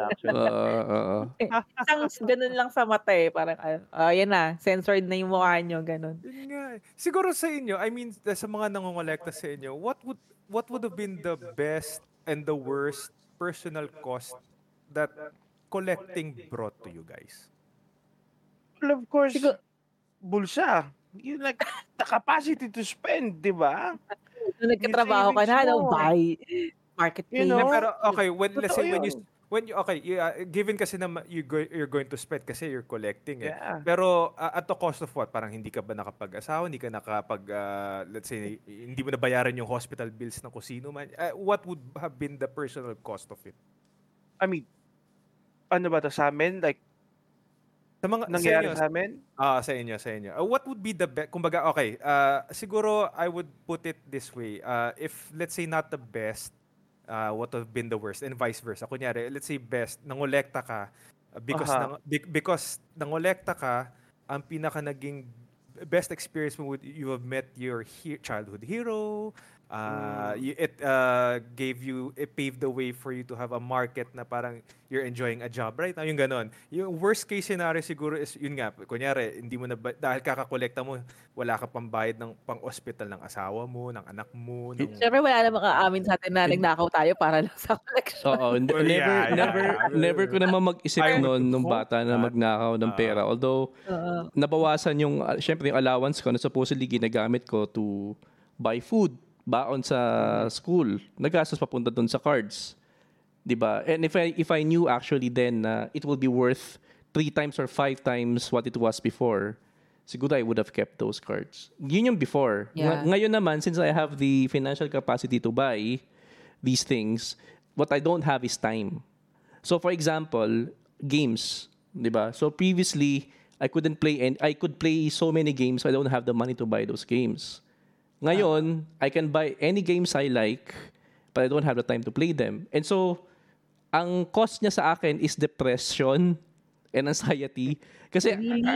Speaker 2: Isang ganun lang sa mata eh. Parang, yan na, censored na yung mukha nyo, ganun.
Speaker 1: Yun nga. Siguro sa inyo, I mean, sa mga nangongolekta sa inyo, what would have been the best and the worst personal cost that collecting brought to you guys?
Speaker 4: Well, of course,
Speaker 2: Siguro-
Speaker 4: bulsa. Yun like, the capacity to spend, di ba?
Speaker 2: Nung nagkatrabaho ka na,
Speaker 4: savings mo.
Speaker 2: buy, marketplace.
Speaker 4: You know?
Speaker 1: Pero okay, let's say
Speaker 4: Totoo
Speaker 1: given kasi na you're going to spend kasi you're collecting eh.
Speaker 4: Yeah.
Speaker 1: Pero at the cost of what? Parang hindi ka ba nakapag-asawa, hindi ka let's say hindi mo nabayaran yung hospital bills ng kusino man. What would have been the personal cost of it?
Speaker 4: I mean, ano ba to sa amin? Like,
Speaker 1: Sa mga
Speaker 4: nangyari
Speaker 1: sa
Speaker 4: sa amin?
Speaker 1: inyo. Sa inyo. What would be the best? Kumbaga, okay, siguro I would put it this way. If let's say not the best, what would have been the worst and vice versa. Kunyari, let's say best, nangolekta ka because nangolekta ka, ang pinaka naging best experience mo you have met your childhood hero. It paved the way for you to have a market na parang you're enjoying a job right now, yung ganon. Yung worst case scenario siguro is yun nga, kunyari hindi mo na dahil kakakolekta mo, wala ka pang bayad ng pang-hospital ng asawa mo, ng anak mo, ng
Speaker 2: Siyempre, wala namang aamin sa atin na nagnakaw tayo para lang sa collection.
Speaker 3: Oo,
Speaker 1: Well, yeah.
Speaker 3: never ko naman mag-isip
Speaker 1: I would
Speaker 3: noon nung
Speaker 1: hope
Speaker 3: bata na
Speaker 1: not.
Speaker 3: magnakaw ng pera. Although, nabawasan yung, syempre yung allowance ko na supposedly ginagamit ko to buy food, baon sa school, nagastos papunta doon sa cards. 'Di ba? And if I knew actually then na it will be worth 3 times or 5 times what it was before, siguro I would have kept those cards. Yun yung before.
Speaker 2: Yeah.
Speaker 3: Ngayon naman, since I have the financial capacity to buy these things, what I don't have is time. So for example, games, 'di ba? So previously, I could play so many games, so I don't have the money to buy those games. Ngayon, I can buy any games I like, but I don't have the time to play them. And so, ang cost niya sa akin is depression and anxiety. Kasi,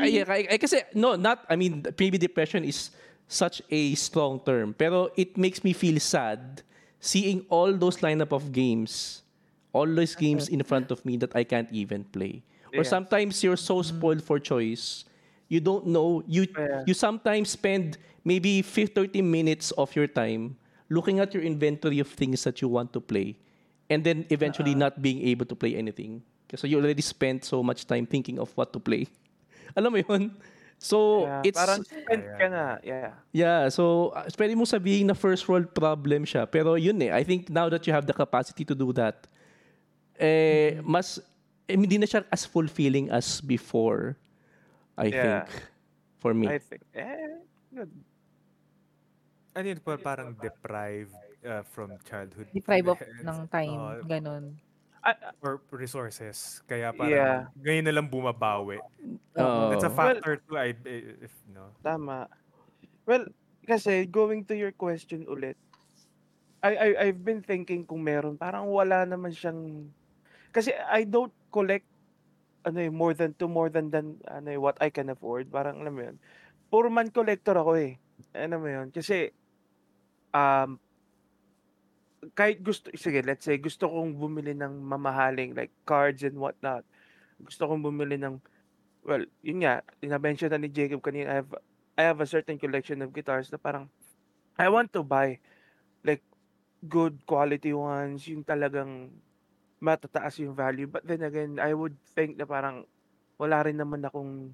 Speaker 3: maybe depression is such a strong term. Pero it makes me feel sad seeing all those lineup of games, all those games in front of me that I can't even play. Or
Speaker 4: Yes.
Speaker 3: sometimes you're so spoiled for choice, you don't know, you sometimes spend maybe 30 minutes of your time looking at your inventory of things that you want to play and then eventually not being able to play anything. So you already spent so much time thinking of what to play. Alam mo yun? So,
Speaker 4: Yeah,
Speaker 3: it's...
Speaker 4: parang spend ka na. Yeah.
Speaker 3: Yeah, so pwede mo sabihin na first world problem siya. Pero yun I think now that you have the capacity to do that, hindi na siya as fulfilling as before, I think,
Speaker 4: Yeah.
Speaker 3: for me.
Speaker 4: I think. Good.
Speaker 1: Ano yun po, parang deprived from childhood
Speaker 2: Deprive of
Speaker 1: friends
Speaker 2: ng time, ganun.
Speaker 1: or resources. Kaya
Speaker 4: Yeah.
Speaker 1: parang ngayon na lang bumabawi. That's a
Speaker 3: Oo.
Speaker 1: factor too, if no.
Speaker 4: Tama. Well, kasi going to your question ulit, I've been thinking kung meron, parang wala naman siyang, kasi I don't collect more than what I can afford. Parang alam mo yun. Puro man collector ako eh. Alam mo yun. Kasi um kahit sige, let's say gusto kong bumili ng mamahaling like cards and whatnot. Gusto kong bumili ng, well, yun nga, na-mention na ni Jacob kanina, I have a certain collection of guitars na parang I want to buy like good quality ones, yung talagang matataas yung value. But then again, I would think na parang wala rin naman akong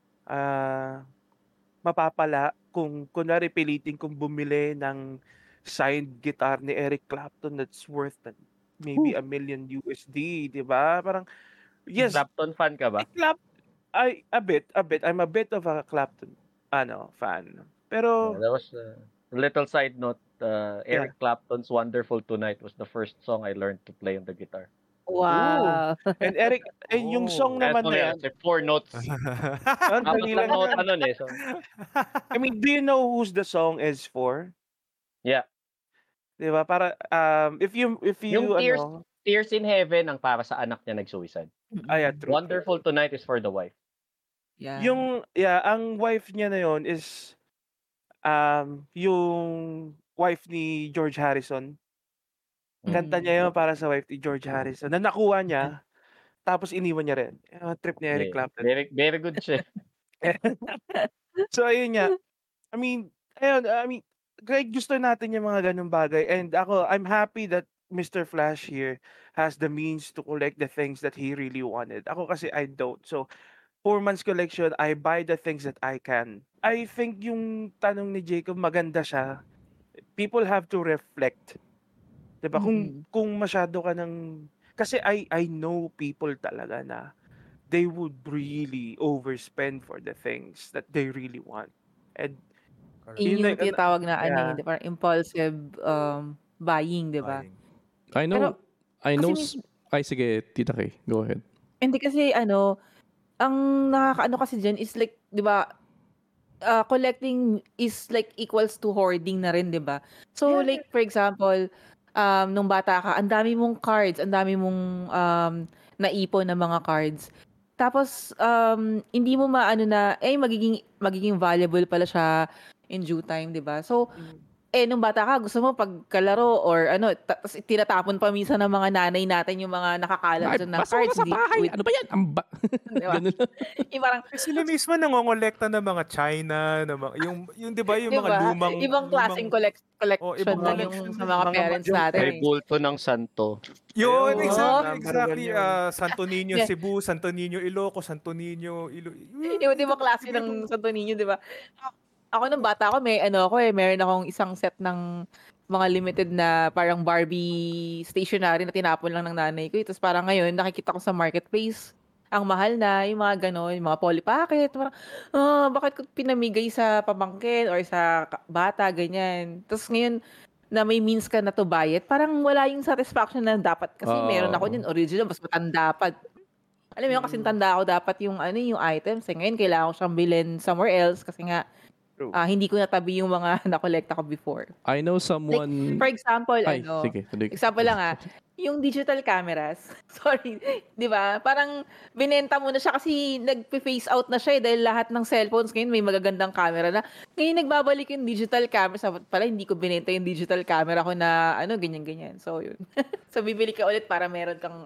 Speaker 4: mapapala kung kunwari pilitin kong bumili ng signed guitar ni Eric Clapton that's worth maybe $1 million USD, di ba? Parang, yes,
Speaker 5: Clapton fan ka ba?
Speaker 4: a bit. I'm a bit of a Clapton, fan. Pero,
Speaker 5: That was a little side note.
Speaker 4: yeah.
Speaker 5: Eric Clapton's "Wonderful Tonight" was the first song I learned to play on the guitar.
Speaker 2: Wow.
Speaker 4: And Eric, yung song naman na yan,
Speaker 5: Kasi 4 notes.
Speaker 4: ang
Speaker 5: Apat
Speaker 4: dali
Speaker 5: lang
Speaker 4: lang
Speaker 5: nota
Speaker 4: yan.
Speaker 5: nun eh. So,
Speaker 4: I mean, do you know whose the song is for?
Speaker 5: yeah.
Speaker 4: Di ba? Para, if you,
Speaker 5: Yung Tears in Heaven ang para sa anak niya nag-suicide.
Speaker 4: true.
Speaker 5: Wonderful Tonight is for the wife.
Speaker 2: Yeah.
Speaker 4: Ang wife niya na yon is, yung wife ni George Harrison. Kanta niya yun para sa wife ni George Harrison na nakuha niya, tapos iniwan niya rin. Trip ni Eric Clapton.
Speaker 5: Very, very good siya.
Speaker 4: So, ayun nga. I mean, kahit gusto natin yung mga ganung bagay. And I'm happy that Mr. Flash here has the means to collect the things that he really wanted. Ako kasi I don't. So, 4 months collection, I buy the things that I can. I think yung tanong ni Jacob, maganda siya. People have to reflect. Diba? Kung masyado ka ng... Kasi I know people talaga na they would really overspend for the things that they really want. And
Speaker 2: Yun yung
Speaker 4: like,
Speaker 2: tinatawag na
Speaker 4: yeah.
Speaker 2: parang impulsive buying, di ba?
Speaker 1: Buying.
Speaker 3: I know,
Speaker 2: kasi
Speaker 3: ay sige, Tita Kay, go ahead.
Speaker 2: Hindi kasi ang nakakaano kasi dyan is like, di ba, collecting is like equals to hoarding na rin, di ba? So like, for example, nung bata ka, ang dami mong cards, ang dami mong naipon na mga cards. Tapos, hindi mo maano na, magiging valuable pala siya in due time, di ba? So, nung bata ka, gusto mo pagkalaro or tapos tinatapon pa minsan ng mga nanay natin yung mga nakakalat dyan ng cards.
Speaker 3: Sa bahay. Ano ba yan?
Speaker 2: Diba? Yung parang,
Speaker 1: Sila mismo nangongolekta ng mga China, ng mga, yung di ba, yung mga
Speaker 2: diba?
Speaker 1: lumang...
Speaker 2: Ibang klaseng collection
Speaker 1: ibang
Speaker 2: lang
Speaker 1: collection
Speaker 2: yung sa mga parents natin.
Speaker 5: May bulto ng santo.
Speaker 1: Yun,
Speaker 4: Ayun,
Speaker 1: exactly.
Speaker 4: yun.
Speaker 1: Santo Niño
Speaker 2: Yeah.
Speaker 1: Cebu, Santo Niño Ilocos, Santo Niño
Speaker 2: Iba klase ng Santo Niño, di ba? Ako nung bata ako, meron akong isang set ng mga limited na parang Barbie stationery na tinapon lang ng nanay ko. Tapos parang ngayon, nakikita ko sa marketplace, ang mahal na, yung mga ganon, yung mga Polly Pocket. Parang, bakit ko pinamigay sa pamangkin or sa bata, ganyan. Tapos ngayon, na may means ka na to buy it, parang wala yung satisfaction na dapat. Kasi meron ako din, original, mas matanda pa. Alam mo yun, kasi tanda ako dapat yung items. Ngayon, kailangan ko siyang bilhin somewhere else kasi nga, hindi ko natabi yung mga nakolekta ko before.
Speaker 3: I know someone...
Speaker 2: Like, for example,
Speaker 3: sige.
Speaker 2: example lang yung digital cameras. Sorry, di ba? Parang binenta mo na siya kasi nag-face out na siya dahil lahat ng cellphones ngayon may magagandang camera na. Ngayon nagbabalik yung digital camera. Sabi pala, hindi ko binenta yung digital camera ko na ganyan-ganyan. So, yun. So, bibili ka ulit para meron kang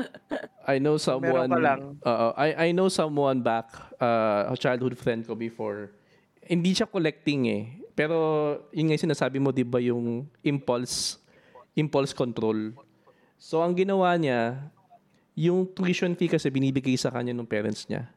Speaker 3: I know someone...
Speaker 4: Meron ka lang.
Speaker 3: I know someone back, a childhood friend ko before. Hindi siya collecting Pero yun nga sinasabi mo, di ba, yung impulse control. So, ang ginawa niya, yung tuition fee kasi binibigay sa kanya ng parents niya.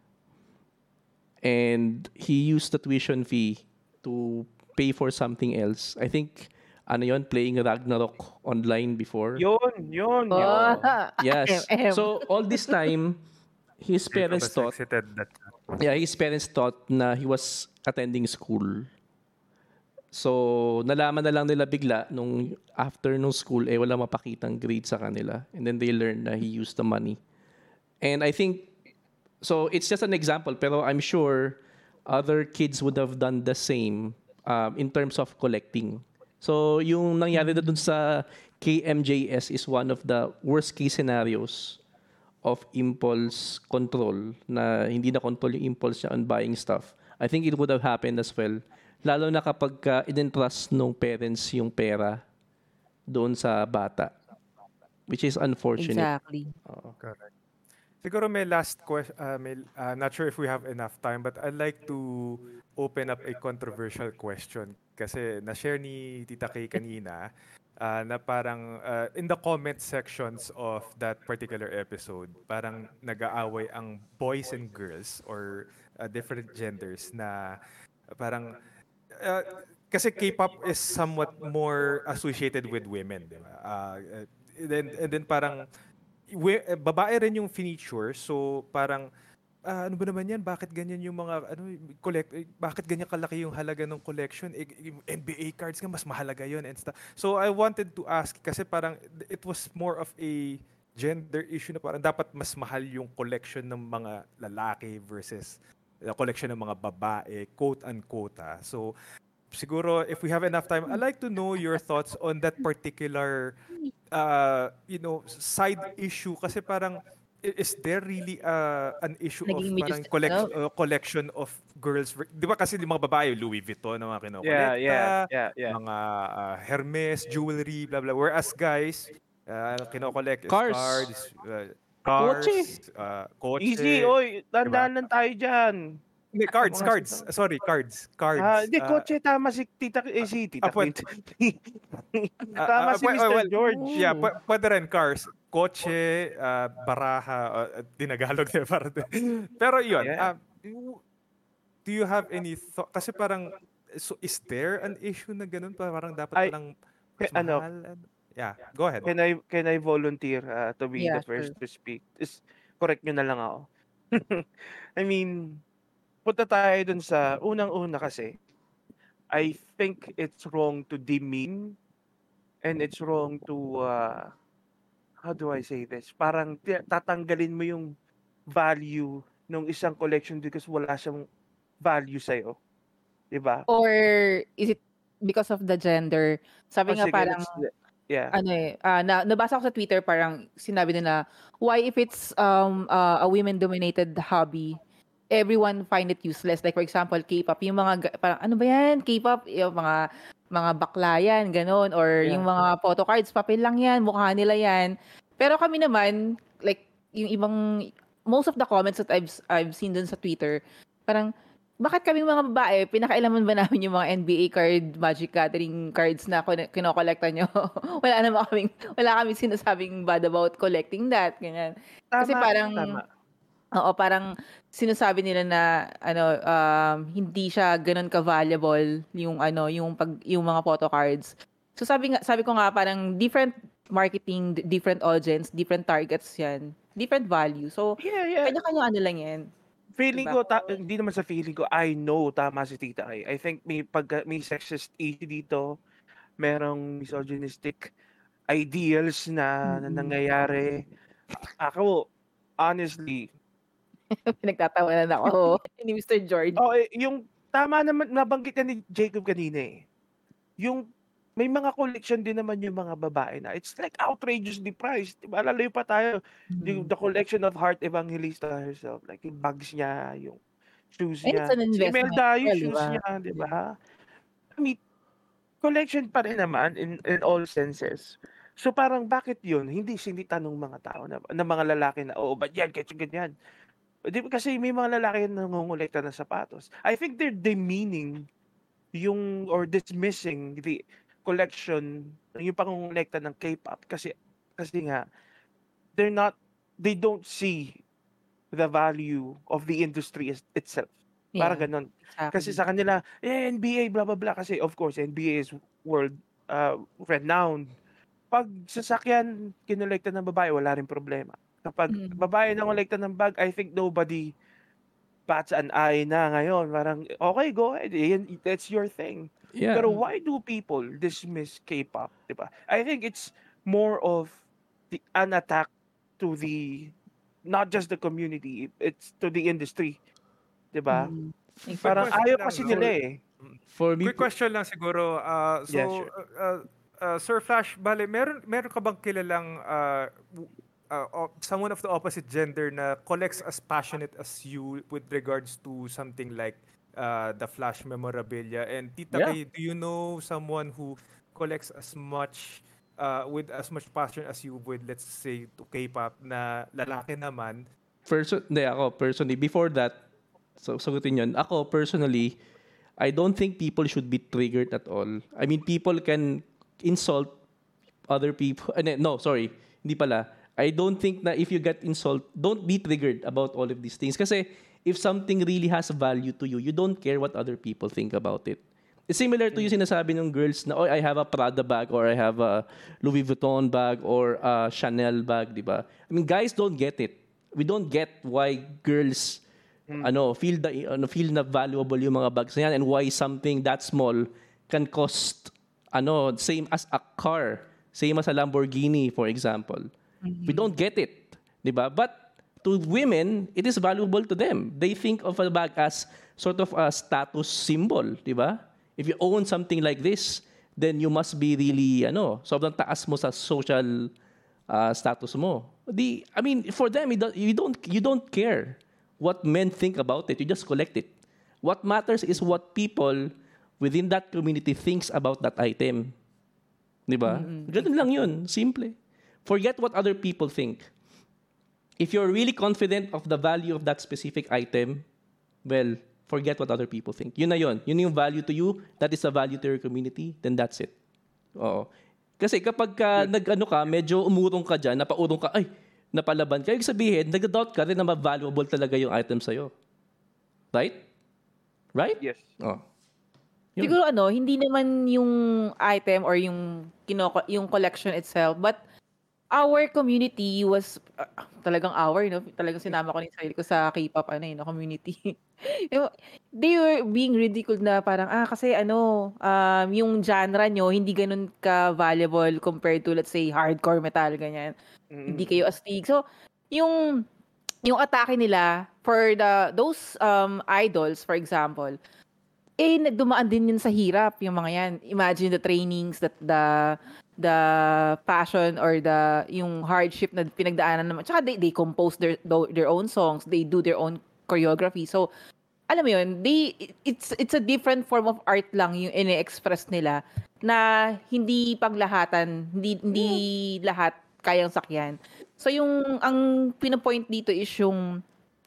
Speaker 3: And he used the tuition fee to pay for something else. I think playing Ragnarok online before.
Speaker 4: Yun.
Speaker 2: Oh,
Speaker 3: Yes.
Speaker 2: MM.
Speaker 3: So all this time, his
Speaker 1: Jacob
Speaker 3: parents
Speaker 1: has
Speaker 3: thought,
Speaker 1: exited that.
Speaker 3: na he was attending school. So, nalaman na lang nila bigla nung after nung school, wala mapakitang grade sa kanila. And then they learned na he used the money. And I think, so it's just an example, pero I'm sure other kids would have done the same in terms of collecting. So, yung nangyari na dun sa KMJS is one of the worst case scenarios of impulse control, na hindi na control yung impulse niya on buying stuff. I think it would have happened as well. Lalo na kapag in-entrust nung parents yung pera doon sa bata. Which is unfortunate.
Speaker 2: Exactly.
Speaker 1: Correct. Siguro may last question. Not sure if we have enough time, but I'd like to open up a controversial question. Kasi na-share ni Tita Kay kanina na parang in the comment sections of that particular episode, parang nag-aaway ang boys and girls or different genders na parang kasi K-pop is somewhat more associated with women, di ba? And then parang babae rin yung feature, so parang ano ba naman yan? Bakit ganyan yung mga bakit ganyan kalaki yung halaga ng collection? Yung NBA cards nga mas mahalaga yun and stuff. So I wanted to ask kasi parang it was more of a gender issue na parang dapat mas mahal yung collection ng mga lalaki versus the collection ng mga babae, quote unquote. So siguro if we have enough time, I'd like to know your thoughts on that particular side issue kasi parang is there really an issue of
Speaker 2: Naging medyo,
Speaker 1: parang collection of girls? Di ba kasi yung mga babae, Louis Vuitton na mga kinokolekta,
Speaker 4: Yeah.
Speaker 1: mga Hermes, jewelry, blah blah. Whereas guys, kinokolekt is
Speaker 3: Cars.
Speaker 1: cars, kotse.
Speaker 4: Easy, oy. Tandaan lang tayo dyan.
Speaker 1: Hindi, cards. Sorry, cards.
Speaker 4: Hindi, kotse, tama si Tita
Speaker 1: pwede.
Speaker 4: Queen. Tama si Mr. George.
Speaker 1: Yeah, pwede rin cars, kotse, baraha, tinagalog na parang. Pero yun,
Speaker 4: Yeah.
Speaker 1: do you have any thought? Kasi parang, so is there an issue na ganun? Parang dapat
Speaker 4: Ay,
Speaker 1: palang mas
Speaker 4: ano,
Speaker 1: mahal? Yeah, go ahead.
Speaker 4: Can I volunteer to be
Speaker 2: Yeah,
Speaker 4: the first
Speaker 2: sure.
Speaker 4: to speak? Correct nyo na lang ako. I mean, punta tayo dun sa unang-una kasi. I think it's wrong to demean and it's wrong to how do I say this? Parang tatanggalin mo yung value ng isang collection because wala siyang value sa'yo. Diba?
Speaker 2: Or is it because of the gender? Sabi nga
Speaker 4: Sige,
Speaker 2: parang,
Speaker 4: yeah.
Speaker 2: nabasa ko sa Twitter, parang sinabi nila, why if it's a women-dominated hobby, everyone find it useless? Like for example, K-pop, yung mga, parang ano ba yan? K-pop, yung mga bakla yan, ganun. Or
Speaker 4: Yeah.
Speaker 2: yung mga photo cards, papel lang yan, mukha nila yan. Pero kami naman, like, yung ibang, most of the comments that I've seen dun sa Twitter, parang, bakit kami mga babae, pinakailaman ba namin yung mga NBA card, Magic Gathering cards na kinokolekta nyo? wala kami sinasabing bad about collecting that, ganyan. Kasi parang,
Speaker 4: tama.
Speaker 2: oo, parang sinasabi nila na hindi siya ganoon ka-valuable yung yung mga photo cards. So sabi ko nga parang different marketing, different audience, different targets 'yan, different value. So
Speaker 4: Yeah.
Speaker 2: kanya-kanya ano lang 'yan.
Speaker 4: Feeling
Speaker 2: Diba?
Speaker 4: ko, hindi naman sa feeling ko, I know, tama si Tita Kay. I think may sexist issue dito, merong misogynistic ideals na nangyayari. Ako, honestly,
Speaker 2: Pinagtatawanan ako ni Mr. George.
Speaker 4: yung tama naman, nabanggit na ni Jacob kanina eh. Yung may mga collection din naman yung mga babae na it's like outrageously priced. Diba? Lalayo pa tayo. The collection of Heart Evangelista herself. Like yung bags niya, yung shoes
Speaker 2: And
Speaker 4: niya.
Speaker 2: it's an
Speaker 4: Si
Speaker 2: investment
Speaker 4: Imelda, yung
Speaker 2: as well,
Speaker 4: shoes
Speaker 2: diba?
Speaker 4: niya, di ba? I mean, collection pa rin naman in all senses. So parang bakit yun? Hindi tanong mga tao na mga lalaki na, oh, ba't yan? Ganyan. Di ba kasi may mga lalaki na nangongolekta ng sapatos. I think they're demeaning or dismissing the collection, yung pangongolekta ng K-pop kasi nga they don't see the value of the industry itself. Para
Speaker 2: Yeah,
Speaker 4: ganun.
Speaker 2: exactly.
Speaker 4: Kasi sa kanila, NBA, blah blah blah, kasi of course NBA is world renowned. Pag sasakyan kinolekta ng babae, wala rin problema. Kapag
Speaker 2: Mm.
Speaker 4: babae na kolekta ng bag, I think nobody bats an eye na ngayon. Parang, okay, go ahead. That's your thing.
Speaker 3: Yeah.
Speaker 4: Pero why do people dismiss K-pop, diba? I think it's more of an attack to not just the community, it's to the industry, diba?
Speaker 2: Mm.
Speaker 1: Quick
Speaker 4: Parang
Speaker 1: question
Speaker 4: ayaw
Speaker 1: lang,
Speaker 4: kasi
Speaker 1: no?
Speaker 4: nila eh.
Speaker 3: For me,
Speaker 1: Quick question lang siguro.
Speaker 4: Yeah,
Speaker 1: So,
Speaker 4: sure.
Speaker 1: Sir Flash, bale, meron ka bang kilalang someone of the opposite gender na collects as passionate as you with regards to something like the Flash memorabilia? And Tita
Speaker 5: Yeah.
Speaker 1: Kay, do you know someone who collects as much with as much passion as you with, let's say, to K-pop na lalaki naman?
Speaker 3: ako personally, before that, so sagutin yun, ako personally, I don't think people should be triggered at all. I mean, people can insult other people. No, sorry. Hindi pala. I don't think na if you get insult, don't be triggered about all of these things. Kasi if something really has value to you, you don't care what other people think about it. It's similar to yung sinasabi ng girls na, oh, I have a Prada bag or I have a Louis Vuitton bag or a Chanel bag, di ba? I mean, guys don't get it. We don't get why girls feel na valuable yung mga bags na yan and why something that small can cost same as a car, same as a Lamborghini, for example. We don't get it, di ba? But to women, it is valuable to them. They think of a bag as sort of a status symbol, di ba? If you own something like this, then you must be really sobrang taas mo sa social status mo. I mean, for them, you don't care what men think about it. You just collect it. What matters is what people within that community thinks about that item. Di ba? Ganun lang yun. Simple. Forget what other people think. If you're really confident of the value of that specific item, well, forget what other people think. Yun na yun. Yun yung value to you. That is a value to your community. Then that's it. Oo. Kasi kapag medyo umurong ka dyan, napaurong ka, napalaban ka, ibig sabihin, nag-doubt ka rin na ma-valuable talaga yung item sa'yo. Right? Right?
Speaker 4: Yes.
Speaker 3: Oh. Yun.
Speaker 2: Siguro hindi naman yung item or yung collection itself, but our community was talagang talagang sinama ko rin sarili ko sa K-pop community. They were being ridiculed na parang kasi yung genre nyo hindi ganun ka valuable compared to, let's say, hardcore metal ganyan. Hindi kayo astig. So yung atake nila for those idols, for example, nagdumaan din yun sa hirap yung mga yan. Imagine the trainings, that the passion or yung hardship na pinagdaanan naman. Tsaka they compose their own songs, they do their own choreography. So alam mo yun, it's a different form of art lang yung ini-express nila na hindi paglahatan, hindi lahat kayang sakyan. So ang pinopoint dito is yung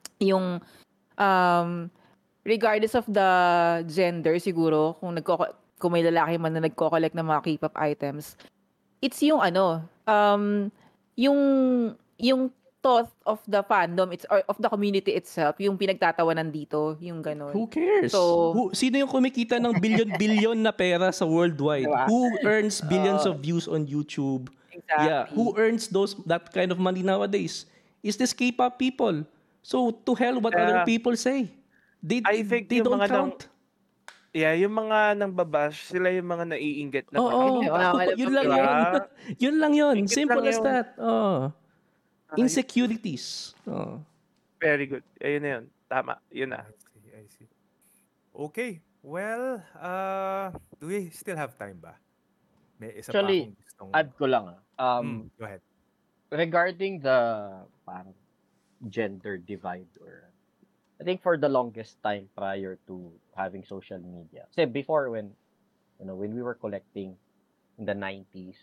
Speaker 2: regardless of the gender siguro, kung may lalaki man na nagko-collect ng mga K-pop items, it's yung yung thought of the fandom, or of the community itself, yung pinagtatawanan dito, yung gano'n.
Speaker 3: Who cares?
Speaker 2: So,
Speaker 3: Sino yung kumikita ng billion na pera sa worldwide?
Speaker 2: Diba?
Speaker 3: Who earns billions of views on YouTube?
Speaker 2: Exactly.
Speaker 3: Yeah, who earns that kind of money nowadays? Is this K-pop people? So to hell what other people say.
Speaker 4: I think
Speaker 3: They
Speaker 4: yung
Speaker 3: don't
Speaker 4: mga
Speaker 3: count.
Speaker 4: yung mga nang babash, sila yung mga naiinggit na
Speaker 3: Oo, yun lang yun. Yun lang yun.
Speaker 4: Inggit
Speaker 3: Simple
Speaker 4: lang
Speaker 3: as
Speaker 4: yun.
Speaker 3: that. Insecurities.
Speaker 4: Very good. Ayun na yun. Tama. Yun na.
Speaker 1: I see. Okay. Well, do we still have time ba? May isa
Speaker 5: Actually,
Speaker 1: pa akong gustong...
Speaker 5: add ko lang.
Speaker 1: Go ahead.
Speaker 5: Regarding the parang gender divide, or I think for the longest time prior to having social media. Kasi before, when we were collecting in the 90s,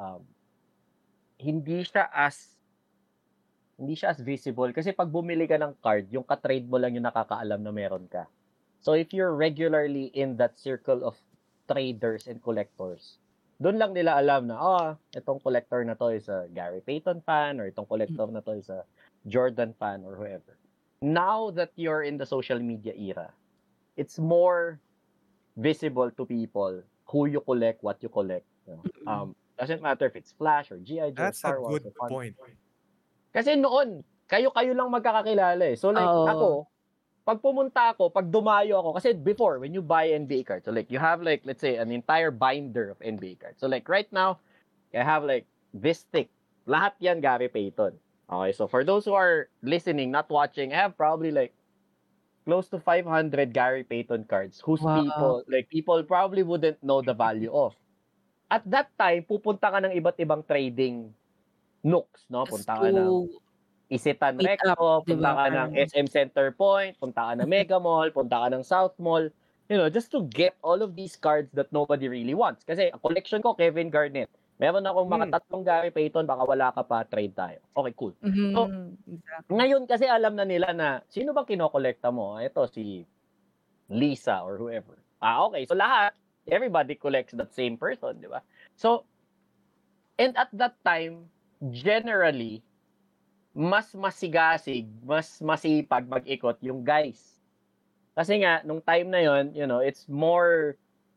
Speaker 5: hindi siya as visible kasi pag bumili ka ng card, yung ka-trade mo lang yung nakakaalam na meron ka. So if you're regularly in that circle of traders and collectors, doon lang nila alam na itong collector na to is a Gary Payton fan, or itong collector na to is a Jordan fan, or whoever. Now that you're in the social media era, it's more visible to people who you collect, what you collect, Doesn't matter if it's Flash or G.I. Joe,
Speaker 1: That's a
Speaker 5: Star Wars,
Speaker 1: good
Speaker 5: or
Speaker 1: point.
Speaker 5: Kasi noon, kayo lang magkakakilala eh. So like
Speaker 2: Oo.
Speaker 5: ako, pag pumunta ako, pag dumayo ako, kasi before, when you buy NBA cards, so like you have like, let's say, an entire binder of NBA cards. So like right now, I have like this thick. Lahat yan Gary Payton. Okay, so for those who are listening, not watching, I have probably like close to 500 Gary Payton cards whose
Speaker 2: Wow.
Speaker 5: people probably wouldn't know the value of. At that time, pupunta ka ng iba't ibang trading nooks, no?
Speaker 2: Just
Speaker 5: Punta ka ng
Speaker 2: to
Speaker 5: Isitan
Speaker 2: meet up,
Speaker 5: Recto,
Speaker 2: di
Speaker 5: punta
Speaker 2: ba?
Speaker 5: ka ng
Speaker 2: Parang,
Speaker 5: SM Center Point, punta ka ng Mega Mall, punta ka ng South Mall, just to get all of these cards that nobody really wants. Kasi ang collection ko, Kevin Garnett. Meron akong mga 3 Gary Payton, baka wala ka pa, trade tayo. Okay, cool. So,
Speaker 2: exactly.
Speaker 5: ngayon kasi alam na nila na, sino bang kinokolekta mo? Ito, si Lisa or whoever. Okay. So lahat, everybody collects that same person, di ba? So, and at that time, generally, mas masigasig, mas masipag mag-ikot yung guys. Kasi nga, nung time na yon, it's more,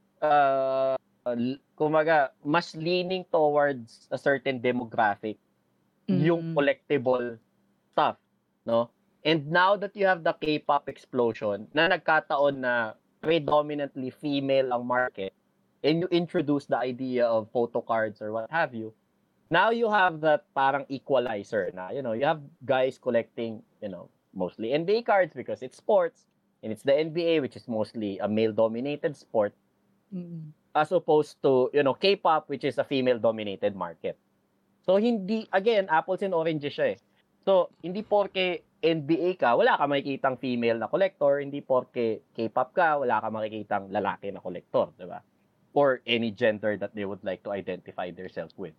Speaker 5: kumaga, mas leaning towards a certain demographic, yung collectible stuff, no? And now that you have the K-pop explosion, na nagkataon na predominantly female ang market, and you introduce the idea of photo cards or what have you, now you have that parang equalizer na, you have guys collecting, mostly NBA cards because it's sports, and it's the NBA, which is mostly a male-dominated sport, as opposed to, K-pop, which is a female-dominated market. So, hindi, again, apples and oranges siya eh. So, hindi porke NBA ka, wala ka makikitang female na collector, hindi porke K-pop ka, wala ka makikitang lalaki na collector, di ba? Or any gender that they would like to identify themselves with.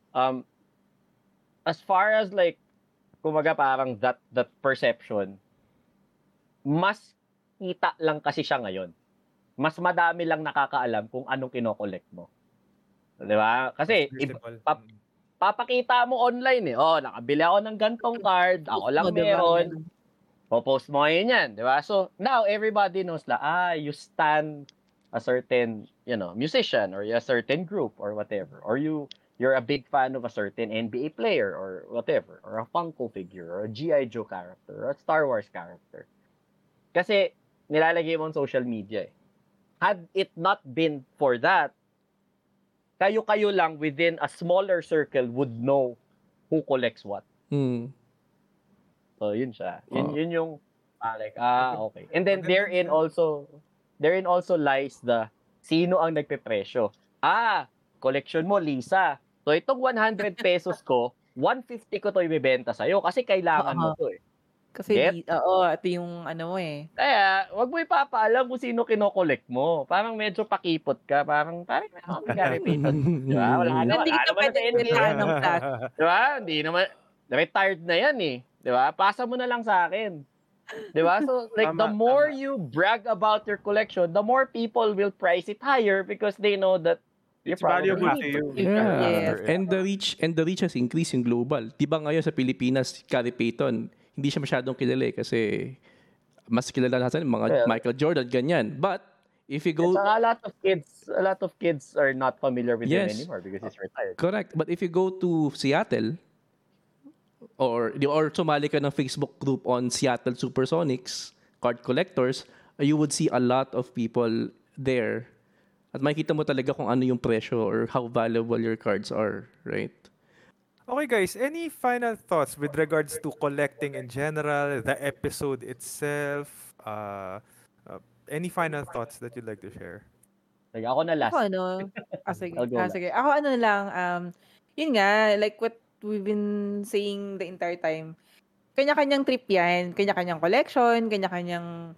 Speaker 5: As far as like, kumaga parang that perception, mas kita lang kasi siya ngayon. Mas madami lang nakakaalam kung anong kinokollect mo. Di ba? Kasi, papakita mo online eh. Nakabili ako ng gantong card, ako lang meron. Popost mo ngayon yan, di ba? So, now, everybody knows you stan a certain, musician or a certain group or whatever. Or you're a big fan of a certain NBA player or whatever. Or a Funko figure or a G.I. Joe character or a Star Wars character. Kasi, nilalagay mo on social media eh. Had it not been for that, kayo lang within a smaller circle would know who collects what. So, yun siya. Yun yung, okay. And then, therein also lies the, sino ang nagpepresyo. Collection mo, Lisa. So, itong 100 pesos ko, 150 ko to ibebenta sa'yo kasi kailangan mo to eh.
Speaker 2: Kasi, ito yung ano eh.
Speaker 5: Kaya, wag mo ipapaalam kung sino kinokollect mo. Parang medyo pakipot ka. Parang Gary Payton. Diba? Wala naman.
Speaker 2: Hindi ka pwede kwentahan ng class.
Speaker 5: Diba? Hindi naman. Retired na yan eh. Diba? Pasa mo na lang sa akin. Diba? So, like, the more you brag about your collection, the more people will price it higher because they know that
Speaker 4: it's valuable to you.
Speaker 3: Yeah.
Speaker 2: Yes.
Speaker 3: And the reach has increased in global. Diba ngayon sa Pilipinas, Gary Payton, hindi siya masyadong kilala eh kasi mas kilala natin mga Michael Jordan, ganyan. But if you go...
Speaker 5: a lot of kids are not familiar with him anymore because he's retired.
Speaker 3: Correct. But if you go to Seattle, or sumali ka ng Facebook group on Seattle Supersonics, card collectors, you would see a lot of people there. At makikita mo talaga kung ano yung presyo or how valuable your cards are, right?
Speaker 1: Okay guys, any final thoughts with regards to collecting in general, the episode itself? Any final thoughts that you'd like to share?
Speaker 5: Like, ako na last.
Speaker 2: Sige.
Speaker 5: I'll go
Speaker 2: Sige. Ako lang, yun nga, like what we've been saying the entire time, kanya-kanyang trip yan, kanya-kanyang collection, kanya-kanyang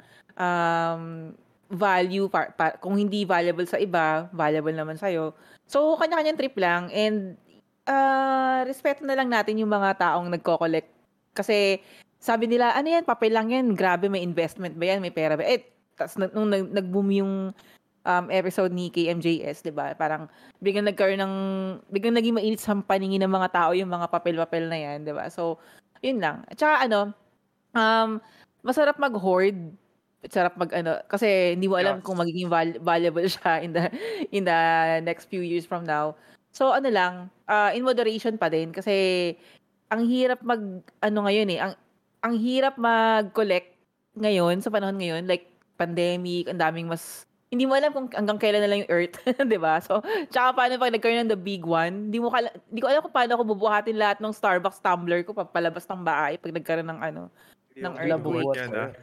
Speaker 2: value, kung hindi valuable sa iba, valuable naman sa'yo. So, kanya-kanyang trip lang, and respeto na lang natin yung mga taong nagko-collect. Kasi, sabi nila, ano yan, papel lang yan, grabe, may investment ba yan, may pera ba? Tas nung nag-boom yung episode ni KMJS, 'di ba? Parang biglang naging mainit sa paningin ng mga tao yung mga papel-papel na yan, 'di ba? So, yun lang. At saka masarap mag-hoard sarap mag-ano, kasi hindi mo alam
Speaker 4: Yes.
Speaker 2: kung magiging valuable siya in the next few years from now. So ano lang, in moderation pa din kasi ang hirap ano ngayon eh, ang hirap mag-collect ngayon sa panahon ngayon, like pandemic, ang daming hindi mo alam kung hanggang kailan na lang yung Earth, 'di ba? So, tsaka paano pag nagkaroon ng the big one, hindi ko alam kung paano ko bubuhatin lahat ng Starbucks tumbler ko papalabas ng bahay pag nagkaroon ng ng
Speaker 1: Yung
Speaker 5: Wala
Speaker 1: big one
Speaker 2: earthquake.
Speaker 5: bubuhat
Speaker 1: yan,
Speaker 5: sa'yo.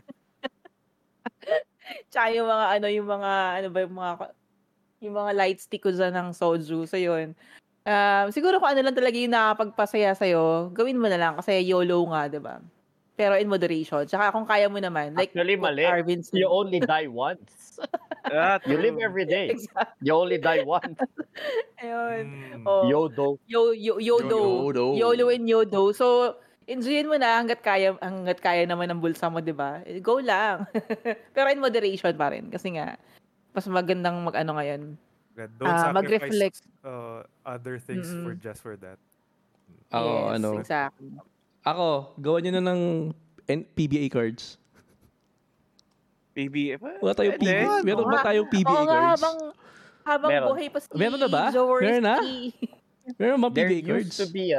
Speaker 2: Tsaka yung mga light stick ko dyan ng soju. So, yun. Siguro kung ano lang talaga yung nakapagpasaya sa'yo, gawin mo na lang kasi YOLO nga, di ba? Pero in moderation. Tsaka kung kaya mo naman, like
Speaker 5: Actually,
Speaker 2: what
Speaker 5: mali.
Speaker 2: Arvin said.
Speaker 5: You only die once. You live
Speaker 4: True.
Speaker 5: every day.
Speaker 2: Exactly.
Speaker 5: You only die once.
Speaker 2: Ayun.
Speaker 1: Mm.
Speaker 2: Oh,
Speaker 5: Yodo.
Speaker 2: YODO.
Speaker 3: YOLO.
Speaker 2: YOLO and YODO. So, enjoyin mo na hanggat kaya naman ng bulsa mo, di ba? Go lang. Pero in moderation pa rin. Kasi nga, mas magandang mag-ano ngayon.
Speaker 1: Don't sacrifice
Speaker 2: Mag-reflect.
Speaker 1: other things
Speaker 2: Mm-mm.
Speaker 1: just for that.
Speaker 3: Ako,
Speaker 2: Yes, exactly.
Speaker 3: Ako, gawan nyo na ng PBA cards.
Speaker 4: PBA.
Speaker 3: Wala tayong
Speaker 4: Pwede.
Speaker 3: PBA. Meron
Speaker 2: Oo
Speaker 3: ba
Speaker 2: nga.
Speaker 3: tayong PBA
Speaker 2: Oo nga,
Speaker 3: cards?
Speaker 2: habang
Speaker 5: Meron.
Speaker 2: buhay pa si
Speaker 3: Meron na ba?
Speaker 2: Jaworski.
Speaker 3: Meron na? Meron ba
Speaker 5: There
Speaker 3: PBA cards?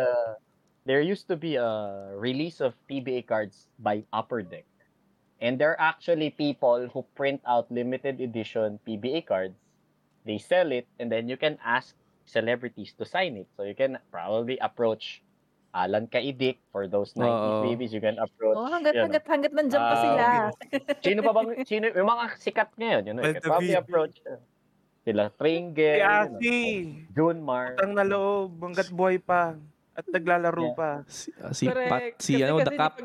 Speaker 5: used to be a release of PBA cards by Upper Deck. And there are actually people who print out limited edition PBA cards. They sell it, and then you can ask celebrities to sign it. So you can probably approach Alan Kaidik for those 90s
Speaker 3: Oo.
Speaker 5: babies. You can approach,
Speaker 2: Oh, hanggat nandiyan pa sila.
Speaker 5: sino pa bang, yung mga sikat ngayon, you can probably
Speaker 1: David.
Speaker 5: approach sila
Speaker 4: Si
Speaker 5: Tringe,
Speaker 4: Asi.
Speaker 5: Junmar.
Speaker 4: Utang na loob. Hanggat buhay pa. At naglalaro
Speaker 5: Yeah.
Speaker 4: pa.
Speaker 3: Si
Speaker 2: Correct.
Speaker 3: The
Speaker 2: Kasi
Speaker 3: Cap.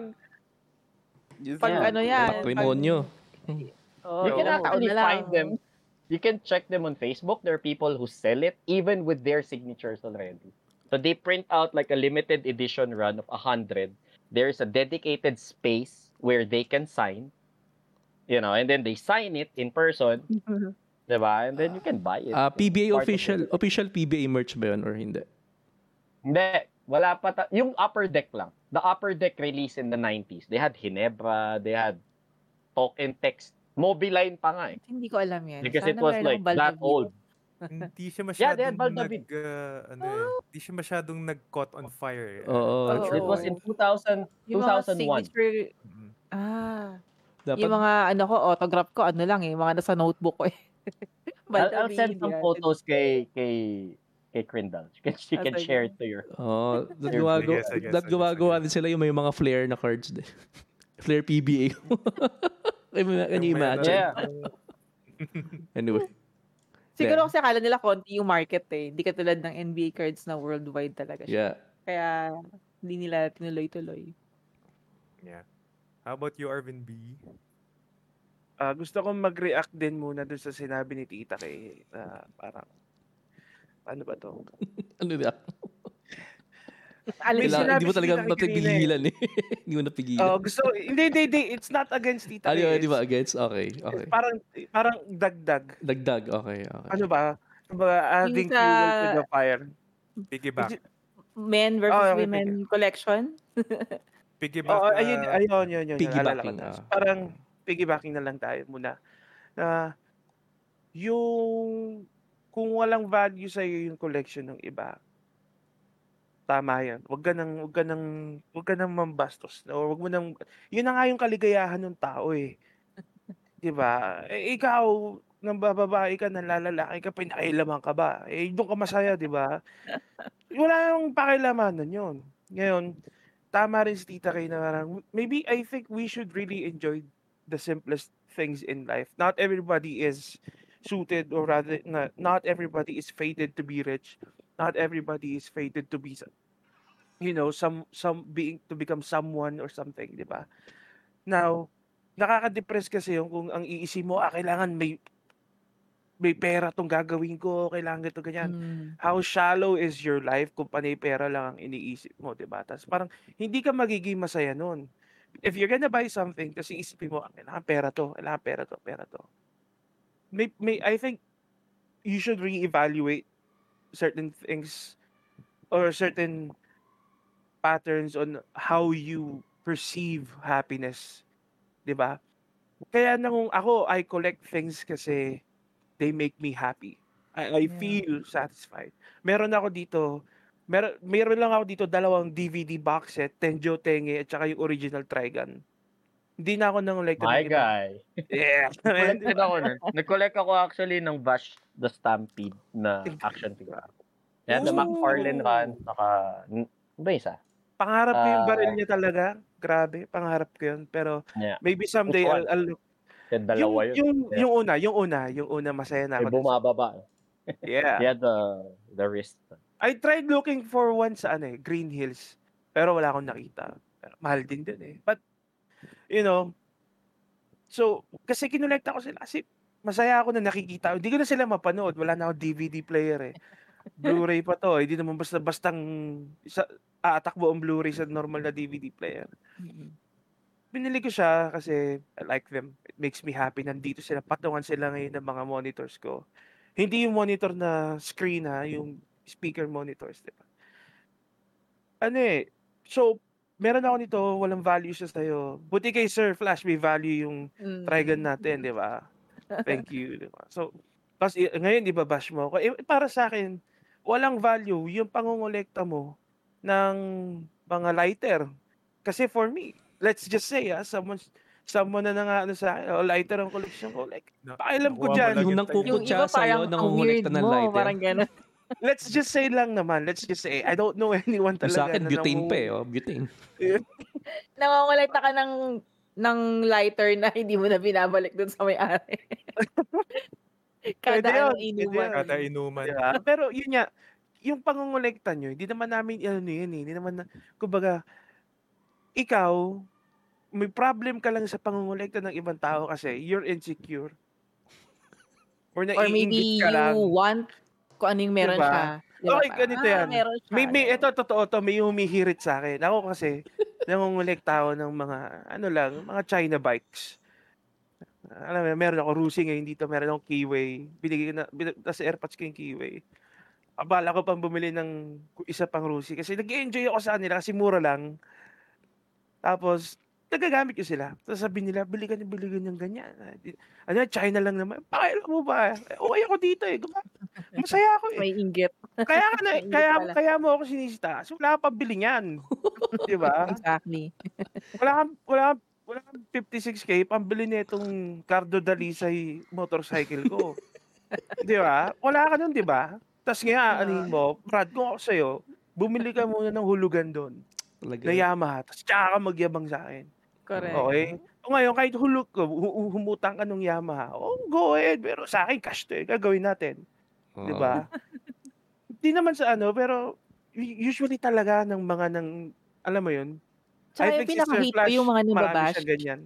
Speaker 2: pag
Speaker 5: Yeah.
Speaker 2: ano yan.
Speaker 3: Patrimonyo.
Speaker 2: Oh,
Speaker 5: You can
Speaker 2: ilang taon
Speaker 5: actually
Speaker 2: na lang.
Speaker 5: find them. You can check them on Facebook. There are people who sell it even with their signatures already. So they print out like a limited edition run of 100. There's a dedicated space where they can sign, and then they sign it in person, diba? And then you can buy it.
Speaker 3: PBA
Speaker 5: Part of it.
Speaker 3: official PBA merch ba yun or hindi?
Speaker 5: Hindi. Wala pa. Yung Upper Deck lang. The Upper Deck release in the 90s. They had Hinebra. They had Talk and Text. Mobiline pa nga eh.
Speaker 2: Hindi ko alam yan.
Speaker 5: Because it
Speaker 2: Sana
Speaker 5: was
Speaker 2: meron
Speaker 5: like
Speaker 2: akong
Speaker 5: that
Speaker 2: Baldavit.
Speaker 5: old.
Speaker 1: Hindi siya
Speaker 5: Yeah, they
Speaker 1: masyadong
Speaker 5: had Baldavid.
Speaker 1: hindi siya masyadong nag-caught on fire.
Speaker 3: Oo.
Speaker 2: Oo.
Speaker 5: It was in 2000,
Speaker 2: Yung mga
Speaker 5: 2001.
Speaker 2: signature,
Speaker 1: Mhm.
Speaker 3: Dapat,
Speaker 2: yung mga autograph ko, mga nasa notebook ko eh.
Speaker 5: I'll send some
Speaker 2: yan.
Speaker 5: photos kay Crindle. She can
Speaker 2: Sige.
Speaker 5: share it to your.
Speaker 1: Sige.
Speaker 3: gumagawa din sila yung may mga flare na cards din. Flare PBA. Can you imagine?
Speaker 5: Yeah.
Speaker 3: Anyway.
Speaker 2: Siguro kasi akala nila konti yung market eh. Hindi katulad ng NBA cards na worldwide talaga siya.
Speaker 3: Yeah.
Speaker 2: Kaya hindi nila tinuloy-tuloy.
Speaker 1: Yeah. How about you, Arvin B?
Speaker 4: Gusto kong mag-react din muna dun sa sinabi ni Tita kay parang ano ba to?
Speaker 3: Ano na?
Speaker 4: May
Speaker 3: Hindi
Speaker 4: sinabi
Speaker 3: mo
Speaker 4: si
Speaker 3: talaga
Speaker 4: Tita kay kanina eh.
Speaker 3: napigilan eh. Hindi mo napigilan.
Speaker 4: Hindi. It's not against Tita
Speaker 3: Ano
Speaker 4: Kay.
Speaker 3: di ba? Against? Okay.
Speaker 4: Parang dagdag.
Speaker 3: Dagdag. Okay.
Speaker 4: Ano ba? Adding
Speaker 2: Yung sa-
Speaker 4: fuel to the fire.
Speaker 1: Piggyback.
Speaker 2: Men versus
Speaker 4: Oh, okay,
Speaker 2: women collection.
Speaker 1: Piggyback.
Speaker 4: Oo, ayun. Naalala ko
Speaker 3: Piggybacking,
Speaker 4: na. Parang piggybacking na lang tayo muna. Yung kung walang value sa yung collection ng iba, tama yan. Wag ka nang mambastos. No? Wag mo nang, yun na nga yung kaligayahan ng tao eh. 'Di ba? Ikaw, nang bababae ka, nang lalaki ka, pinakailaman ka ba? Doon ka masaya, 'di ba? Wala nang pakilamanan yun. Ngayon, tama rin si Tita Kay na parang, maybe I think we should really enjoy the simplest things in life. Not everybody is suited, or rather, not everybody is fated to be rich. Not everybody is fated to be, to become someone or something, di ba? Now, nakaka-depress kasi yung kung ang iisip mo, kailangan may pera tong gagawin ko, kailangan ito ganyan. How shallow is your life kung panay pera lang ang iniisip mo, di ba? Tapos parang hindi ka magiging masaya nun. If you're gonna buy something, kasi isipin mo, kailangan pera to. I think you should reevaluate certain things or certain patterns on how you perceive happiness, 'di ba? Kaya nung ako, I collect things kasi they make me happy. I
Speaker 2: Yeah.
Speaker 4: feel satisfied. Meron ako dito, meron lang ako dito 2 DVD box set, Tenjo Tenge at saka yung original Trigun. Hindi na ako nangolekta
Speaker 5: My
Speaker 4: ng iba.
Speaker 5: guy.
Speaker 4: Yeah,
Speaker 5: Nag-collect
Speaker 4: man.
Speaker 5: din ako nun. Nag-collect ako actually ng Vash the Stampede na action figure. Yan, the McFarlane run, saka, ano ba yung isa?
Speaker 4: Pangarap ko yung baril
Speaker 5: Ah,
Speaker 4: niya talaga. Grabe, pangarap ko yun. Pero
Speaker 5: yeah.
Speaker 4: maybe
Speaker 5: Which
Speaker 4: someday
Speaker 5: one?
Speaker 4: I'll look.
Speaker 5: Yung dalawa yun. Yeah.
Speaker 4: Yung una masaya na
Speaker 5: May
Speaker 4: ako dun sa.
Speaker 5: bumababa.
Speaker 4: Yeah.
Speaker 5: Yeah, the wrist.
Speaker 4: I tried looking for one sa Green Hills. Pero wala akong nakita. Pero mahal din dun eh. But, you know, so, kasi kinolekta ko sila. Kasi masaya ako na nakikita. Hindi ko na sila mapanood. Wala na akong DVD player eh. Blu-ray pa to. Hindi naman basta-bastang atakbo ang Blu-ray sa normal na DVD player. Binili ko siya kasi I like them. It makes me happy. Nandito sila. Patungan sila ngayon ng mga monitors ko. Hindi yung monitor na screen yung speaker monitors. Diba? So, meron ako nito, walang value siya sa'yo. Buti kay Sir Flash, may value yung Trigun natin, di ba? Thank you. Di ba? So, kasi ngayon, ibabash mo ako. Para sa akin, walang value yung pangongolekta mo ng mga lighter. Kasi for me, let's just say, someone na nga sa akin, lighter ang collection ko. Like, pakialam ko
Speaker 1: Nakuha mo
Speaker 4: dyan.
Speaker 1: lang
Speaker 3: Yung
Speaker 1: yung
Speaker 3: nangkukutsa
Speaker 2: Yung iba
Speaker 3: sa'yo,
Speaker 2: parang ang
Speaker 3: nangungulekta
Speaker 2: weird
Speaker 3: ng
Speaker 2: mo,
Speaker 3: lighter.
Speaker 2: parang gano'n.
Speaker 4: Let's just say lang naman. Let's just say, I don't know anyone
Speaker 3: Yung sa
Speaker 4: talaga
Speaker 3: akin,
Speaker 4: na
Speaker 3: butane pa eh. Oh, butane.
Speaker 2: Nangongolekta ka ng lighter na hindi mo na binabalik dun sa may-ari.
Speaker 4: Pwede
Speaker 2: Kada
Speaker 4: yun, pwede
Speaker 2: inuman.
Speaker 4: yun.
Speaker 1: Kada inuman.
Speaker 4: Diba? Pero yun nga, yung pangongolekta nyo, hindi naman namin yun eh. Hindi naman, kumbaga, ikaw, may problem ka lang sa pangongolekta ng ibang tao kasi you're insecure. Or
Speaker 2: Or maybe
Speaker 4: naiinggit ka
Speaker 2: you
Speaker 4: lang.
Speaker 2: want kung ano yung meron
Speaker 4: Diba?
Speaker 2: siya. Diba?
Speaker 4: Okay,
Speaker 2: Parang,
Speaker 4: ganito yan.
Speaker 2: meron siya.
Speaker 4: Ito, totoo to, may humihirit sa akin. Ako kasi, nangongolekta ako ng mga, mga China bikes. Alam mo, meron ako Rusi ngayon dito, meron akong Keyway. Binigay ko na, tas AirPods ko yung Keyway. Abala ko pang bumili ng isa pang Rusi kasi nag-enjoy ako sa kanila kasi mura lang. Tapos, nagagamit ko sila. Tapos sabi nila, bili ka ng ganyan. China lang naman. Pakailan mo ba? Okay ako dito eh. Masaya ako eh.
Speaker 2: May inggit. May inggit pala.
Speaker 4: Kaya mo ako sinisita. So, wala kang pabili niyan. Di ba?
Speaker 2: Exactly.
Speaker 4: Wala kang 56K pambili nitong Cardo Dalisay motorcycle ko. Di ba? Wala ka nun, di ba? Tapos nga, anin mo, Brad, kung ako sa'yo, bumili ka muna ng hulugan doon
Speaker 3: Talaga.
Speaker 4: na Yamaha. Tapos tsaka ka magyabang sa akin.
Speaker 2: Correct.
Speaker 4: Okay? O ngayon, kahit hulog ko, humutang ka ng Yamaha, go ahead. Pero sa akin, cash to eh. Gagawin natin. Di ba? Hindi naman sa pero usually talaga ng mga alam mo yun,
Speaker 2: Tsaka
Speaker 4: I
Speaker 2: yung
Speaker 4: think si Sir
Speaker 2: pinaka-hate ko
Speaker 4: Flash,
Speaker 2: yung mga
Speaker 4: marami
Speaker 2: nababash.
Speaker 4: siya ganyan.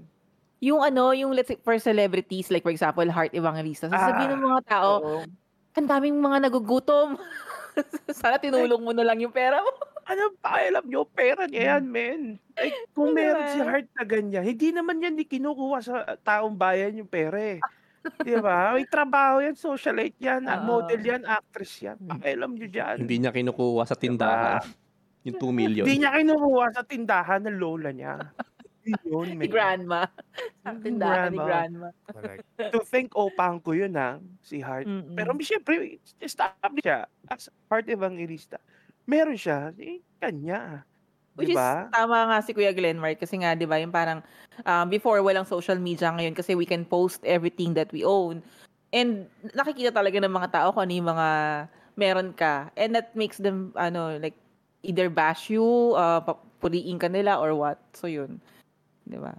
Speaker 2: Yung let's say, for celebrities, like for example, Heart Evangelista. Sasabihin ng mga tao,
Speaker 4: Oo.
Speaker 2: ang daming mga nagugutom. Sana tinulong mo na lang yung pera mo.
Speaker 4: Ano pakialam nyo? Pera niya yan, men. Like, kung
Speaker 2: Diba?
Speaker 4: meron si Heart na ganyan, hindi naman yan kinukuha sa taong bayan yung pera eh. Di ba? May trabaho yan, socialite yan, model yan, actress yan. Pakialam nyo dyan.
Speaker 3: Hindi niya kinukuha sa tindahan. Yung 2 million.
Speaker 4: Hindi niya kinukuha sa tindahan ng lola niya. Yun,
Speaker 2: Si Grandma. Sa tindahan ni Grandma.
Speaker 1: Correct.
Speaker 4: To think, opang ko yun si Heart.
Speaker 2: Mm-mm.
Speaker 4: Pero siyempre, established siya as Heart Evangelista. Meron siya, kanya.
Speaker 2: Which
Speaker 4: Diba?
Speaker 2: is tama nga si Kuya Glenmark kasi nga 'di ba yung parang before walang social media ngayon kasi we can post everything that we own. And nakikita talaga ng mga tao kung ano yung mga meron ka. And that makes them like either bash you, puriin ka nila or what. So yun. 'Di ba?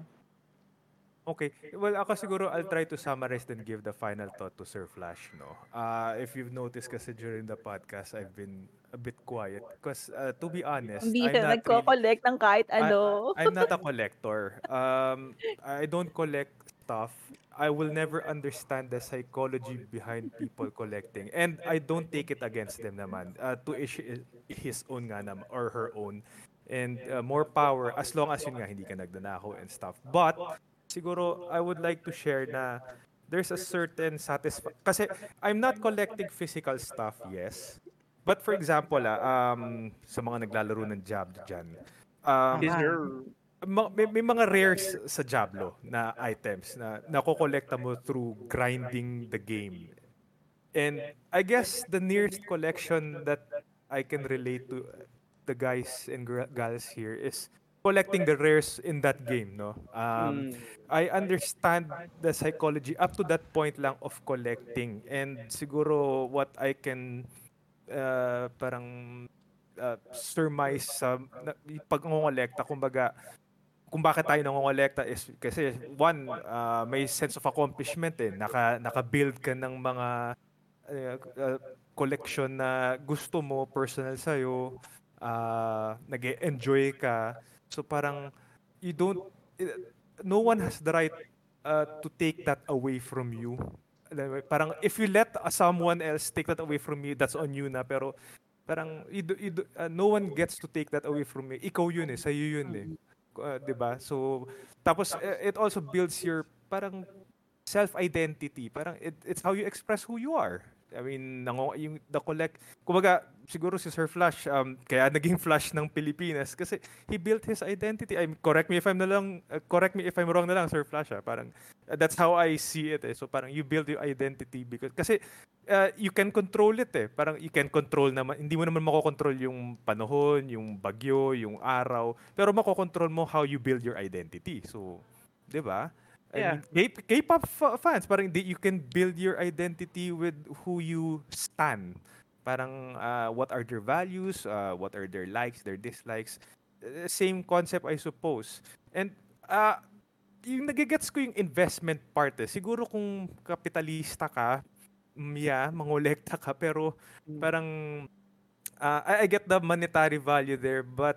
Speaker 1: Okay. Well, ako siguro I'll try to summarize and give the final thought to Sir Flash, no? If you've noticed kasi during the podcast, I've been a bit quiet because to be honest,
Speaker 2: Hindi
Speaker 1: I'm
Speaker 2: siya
Speaker 1: not really,
Speaker 2: nagko-collect ng kahit ano.
Speaker 1: I'm not a collector. I don't collect stuff. I will never understand the psychology behind people collecting, and I don't take it against them naman. To his own nga naman, or her own, and more power as long as yun nga hindi ka nagdanakaw and stuff. But siguro I would like to share na there's a certain kasi I'm not collecting physical stuff, yes. But for example, sa mga naglalaro ng Jab dyan,
Speaker 4: Yes, sir.
Speaker 1: may mga rares sa Diablo na items na nakokolekta mo through grinding the game. And I guess the nearest collection that I can relate to the guys and gals here is collecting the rares in that game, no?
Speaker 4: Mm.
Speaker 1: I understand the psychology up to that point lang of collecting, and siguro what I can parang surmise sa pag ngongolekta, kumbaga kung bakit tayo nangongolekta is kasi one, may sense of accomplishment eh. Naka-build ka ng mga collection na gusto mo, personal sa'yo, nag-enjoy ka. So parang you don't, eh, no one has the right to take that away from you. Alam mo, parang if you let someone else take that away from you, that's on you na. Pero parang no one gets to take that away from you. Ikaw yun eh, sa'yo yun eh. 'Di ba? So tapos it also builds your parang self-identity. Parang it's how you express who you are. I mean, yung the collect, kumbaga siguro si Sir Flash kaya naging Flash ng Pilipinas kasi he built his identity. Correct me if I'm wrong na lang, Sir Flash. Parang that's how I see it eh. So parang you build your identity because kasi you can control it eh. Parang you can control naman, hindi mo naman makokontrol yung panahon, yung bagyo, yung araw, pero makokontrol mo how you build your identity. So, 'di ba? I
Speaker 4: Yeah.
Speaker 1: mean, K-pop fans, parang you can build your identity with who you stan. Parang what are their values, what are their likes, their dislikes. Same concept, I suppose. And yung nagigets ko yung investment part eh. Siguro kung kapitalista ka, yeah, mangolekta ka, pero parang I get the monetary value there, but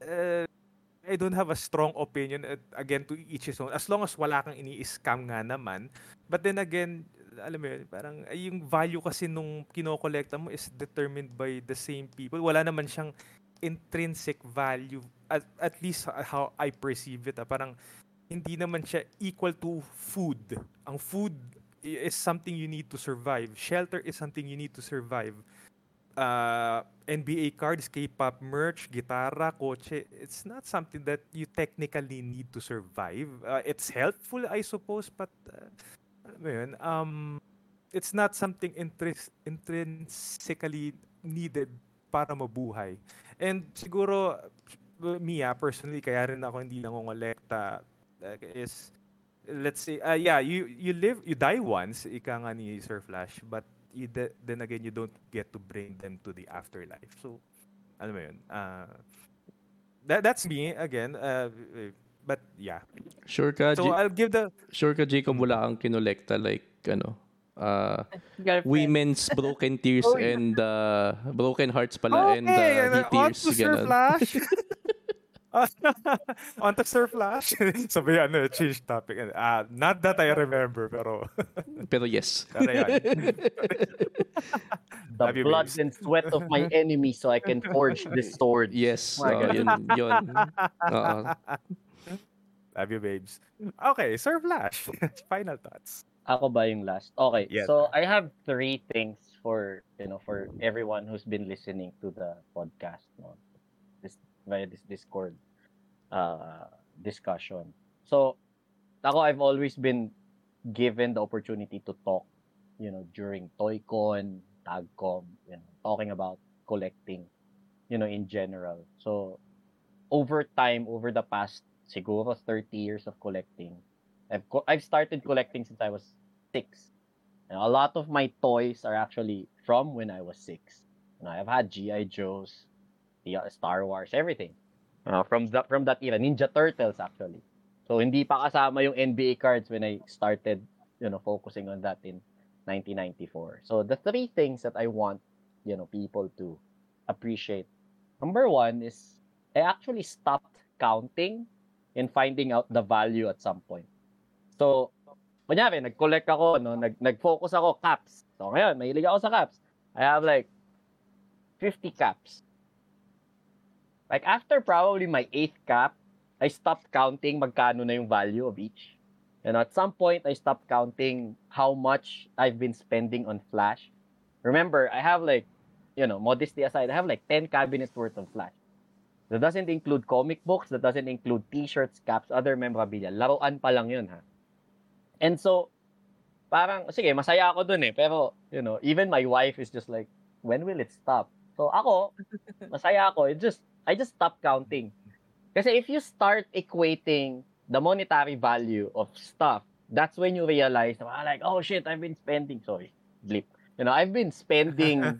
Speaker 1: I don't have a strong opinion. Again, to each his own. As long as wala kang ini-scam nga naman. But then again, alam mo yun, parang yung value kasi nung kinokolekta mo is determined by the same people. Wala naman siyang intrinsic value, at least how I perceive it. Parang hindi naman siya equal to food. Ang food is something you need to survive. Shelter is something you need to survive. NBA cards, K-pop merch, gitara, kotse, it's not something that you technically need to survive. It's helpful, I suppose, but alam mo yun, it's not something intrinsically needed para mabuhay. And siguro, me personally, kaya rin ako hindi nangongolekta is, let's say, you die once, ika nga ni Sir Flash, but then again, you don't get to bring them to the afterlife. So, alam mo yun, that's me again. But yeah.
Speaker 3: Sure ka,
Speaker 1: So I'll give the
Speaker 3: Jacob, wala kang kinolekta like,
Speaker 2: Girlfriend.
Speaker 3: women's broken tears and broken hearts pala and
Speaker 1: okay,
Speaker 3: he
Speaker 1: on
Speaker 3: tears,
Speaker 1: to Sir
Speaker 3: ganun.
Speaker 1: Flash. On to Sir Flash. Sabi change topic. Not that I remember, pero
Speaker 3: Pero yes.
Speaker 1: pero yan.
Speaker 5: The
Speaker 1: Love you,
Speaker 5: blood
Speaker 1: babes.
Speaker 5: and sweat of my enemy so I can forge this sword.
Speaker 3: Yes.
Speaker 5: My God.
Speaker 3: Yun. Oo.
Speaker 1: Love you, babes. Okay, Sir Flash. Final thoughts.
Speaker 5: Ako ba yung last? Okay.
Speaker 1: Yes.
Speaker 5: So I have 3 things for everyone who's been listening to the podcast, no? Via this Discord discussion. So I've always been given the opportunity to talk, during ToyCon, TagCom, talking about collecting, in general. So over time, over the past siguro 30 years of collecting, I've started collecting since I was 6. A lot of my toys are actually from when I was 6. I've had G.I. Joes, the Star Wars, everything. From that era, Ninja Turtles actually. So hindi pa kasama yung NBA cards when I started, focusing on that in 1994. So the 3 things that I want, people to appreciate. Number 1 is I actually stopped counting and finding out the value at some point. So, kunyari, nag-collect ako, nag-focus ako caps. So ngayon, mahilig ako sa caps. I have like 50 caps. Like after probably my 8th cap, I stopped counting magkano na yung value of each. At some point, I stopped counting how much I've been spending on Flash. Remember, I have like, modesty aside, I have like 10 cabinets worth of Flash. That doesn't include comic books, that doesn't include t-shirts, caps, other memorabilia. Laruan pa lang yun, ha? And so, parang, sige, masaya ako dun eh. Pero, even my wife is just like, when will it stop? So, ako, masaya ako. I just stopped counting. Kasi if you start equating the monetary value of stuff, that's when you realize, like, oh shit, I've been spending, sorry, blip. I've been spending,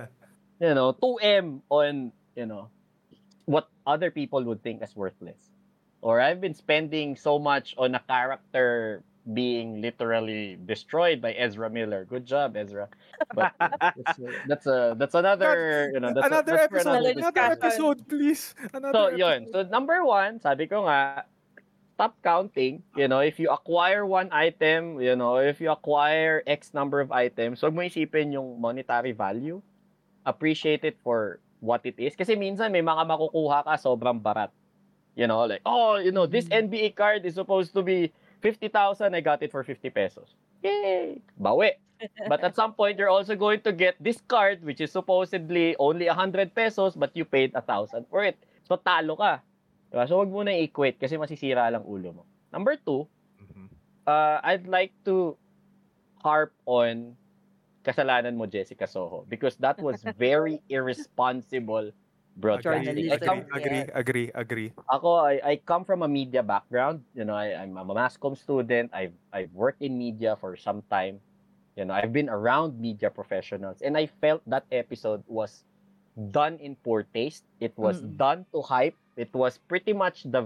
Speaker 5: 2M on, what other people would think as worthless. Or I've been spending so much on a character being literally destroyed by Ezra Miller. Good job, Ezra. But that's another,
Speaker 1: Another
Speaker 5: that's for
Speaker 1: episode,
Speaker 5: another
Speaker 2: Another
Speaker 1: another
Speaker 5: discussion.
Speaker 2: discussion.
Speaker 1: episode, please.
Speaker 5: So,
Speaker 1: Another
Speaker 5: yun.
Speaker 1: episode.
Speaker 5: So, number one, sabi ko nga, stop counting. If you acquire one item, if you acquire X number of items, huwag mo isipin yung monetary value. Appreciate it for what it is. Kasi minsan may mga makukuha ka sobrang barat. Like, this NBA card is supposed to be 50,000. I got it for 50 pesos. Yay! Bawi. But at some point, you're also going to get this card, which is supposedly only 100 pesos, but you paid 1,000 for it. So, talo ka. Diba? So, wag mo na i-equate kasi masisira lang ulo mo. Number 2, I'd like to harp on kasalanan mo, Jessica Soho, because that was very irresponsible broadcasting.
Speaker 1: Agree.
Speaker 5: Ako, I come from a media background. I'm a mass comm student. I've worked in media for some time. I've been around media professionals, and I felt that episode was done in poor taste. It was done to hype. It was pretty much the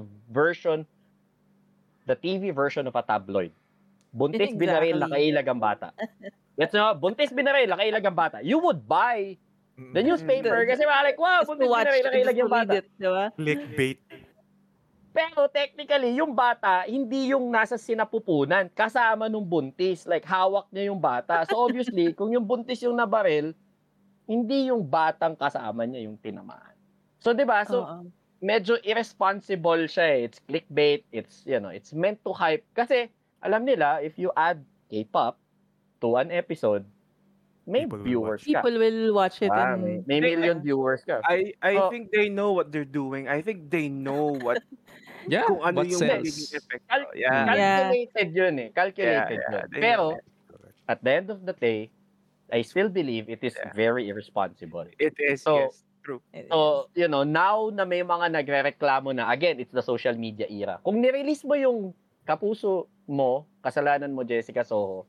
Speaker 5: TV version of a tabloid. Buntis binaril, nakailag ang bata. Buntis binaril, nakailag ang bata. You would buy the newspaper kasi like, wow, buntis binaril, nakailag yung bata.
Speaker 2: Diba?
Speaker 1: Clickbait.
Speaker 5: Pero technically, yung bata, hindi yung nasa sinapupunan, kasama nung buntis. Like, hawak niya yung bata. So obviously, kung yung buntis yung nabaril, hindi yung batang kasama niya yung tinamaan. So, di ba? So, medyo irresponsible siya eh. It's clickbait. It's meant to hype. Kasi, alam nila, if you add K-pop to an episode, may viewers ka.
Speaker 2: People will watch it.
Speaker 5: May million viewers ka.
Speaker 4: I think they know what they're doing. I think they know what
Speaker 3: Yeah,
Speaker 4: kung ano
Speaker 3: what
Speaker 4: yung
Speaker 3: sells.
Speaker 4: magiging effect.
Speaker 5: Calculated yun eh. Calculated yun.
Speaker 4: they
Speaker 5: Pero,
Speaker 4: know.
Speaker 5: at the end of the day, I still believe it is very irresponsible.
Speaker 4: It is,
Speaker 5: So,
Speaker 4: yes. True.
Speaker 5: So, now na may mga nagrereklamo na, again, it's the social media era. Kung nirelease mo yung kapuso mo, kasalanan mo, Jessica Soho,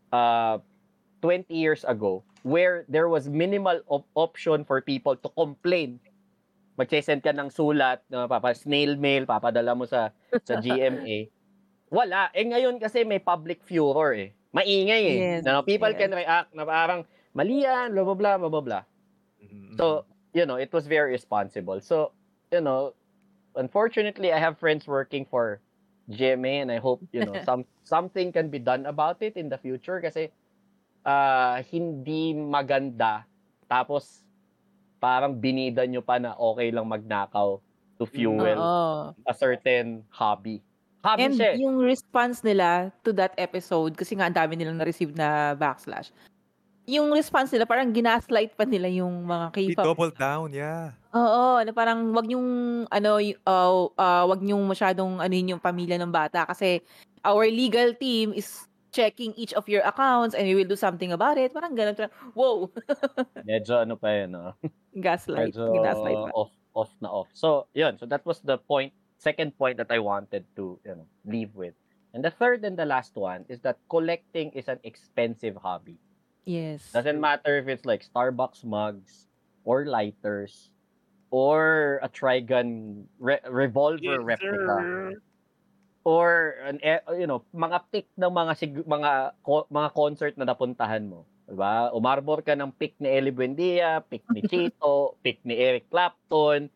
Speaker 5: 20 years ago, where there was minimal option for people to complain. Mag-send ka ng sulat, snail mail, papadala mo sa GMA. Wala. Ngayon kasi may public furor eh. Maingay eh.
Speaker 2: Yes,
Speaker 5: People can react na parang, mali yan, blah, blah, blah, blah, blah. So, it was very responsible. So, unfortunately, I have friends working for GMA and I hope, something can be done about it in the future kasi hindi maganda. Tapos, parang binida nyo pa na okay lang magnakaw to fuel a certain hobby.
Speaker 2: And
Speaker 5: siya eh.
Speaker 2: yung response nila to that episode, kasi nga ang dami nilang na-receive na backslash, yung response nila, parang ginaslight pa nila yung mga
Speaker 1: He
Speaker 2: K-pop.
Speaker 1: doubled down, yeah.
Speaker 2: Oo, na parang wag yung wag yung masyadong yung pamilya ng bata kasi our legal team is checking each of your accounts and we will do something about it. Parang ganun. Wow.
Speaker 5: Medyo pa yun, no?
Speaker 2: Gaslight.
Speaker 5: Medyo
Speaker 2: Ginaslight pa.
Speaker 5: off na off. So, yun. So, that was the second point that I wanted to, leave with. And the third and the last one is that collecting is an expensive hobby.
Speaker 2: Yes.
Speaker 5: Doesn't matter if it's like Starbucks mugs or lighters or a Trigun revolver replica or mga pick ng mga concert na napuntahan mo, diba? Umarbor ka ng pick ni Eli Buendia, pick ni Chito, pick ni Eric Clapton,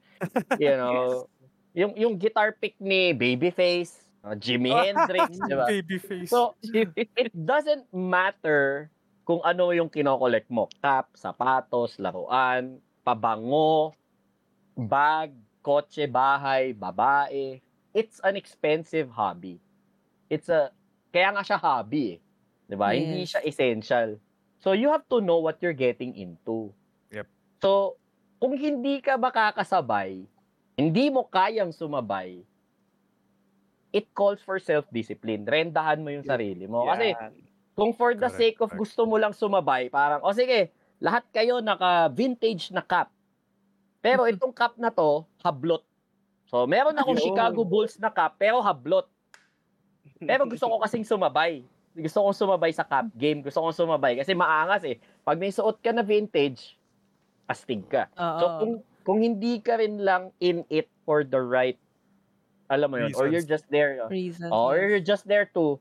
Speaker 5: yung guitar pick ni Babyface, Jimi Hendrix, diba?
Speaker 1: Babyface.
Speaker 5: So, it doesn't matter kung ano yung kinokollect mo. Cap, sapatos, laruan, pabango, bag, kotse, bahay, babae. It's an expensive hobby. Kaya nga siya hobby eh. Diba?
Speaker 2: Yes.
Speaker 5: Hindi siya essential. So, you have to know what you're getting into.
Speaker 1: Yep.
Speaker 5: So, kung hindi ka makakasabay hindi mo kayang sumabay, it calls for self-discipline. Rendahan mo yung sarili mo. Kasi kung for the
Speaker 1: Correct,
Speaker 5: sake of
Speaker 1: correct.
Speaker 5: gusto mo lang sumabay, parang, o sige, lahat kayo naka-vintage na cap. Pero itong cap na to, hablot. So, meron akong
Speaker 4: Yun.
Speaker 5: Chicago Bulls na cap, pero hablot. Pero gusto ko kasing sumabay. Gusto kong sumabay sa cap game. Gusto kong sumabay kasi maangas eh. Pag may suot ka na vintage, astig ka. So,
Speaker 2: Oo.
Speaker 5: kung hindi ka rin lang in it for the right, alam mo yun, or you're
Speaker 1: Reasons.
Speaker 5: just there,
Speaker 2: Reasons.
Speaker 5: or you're just there to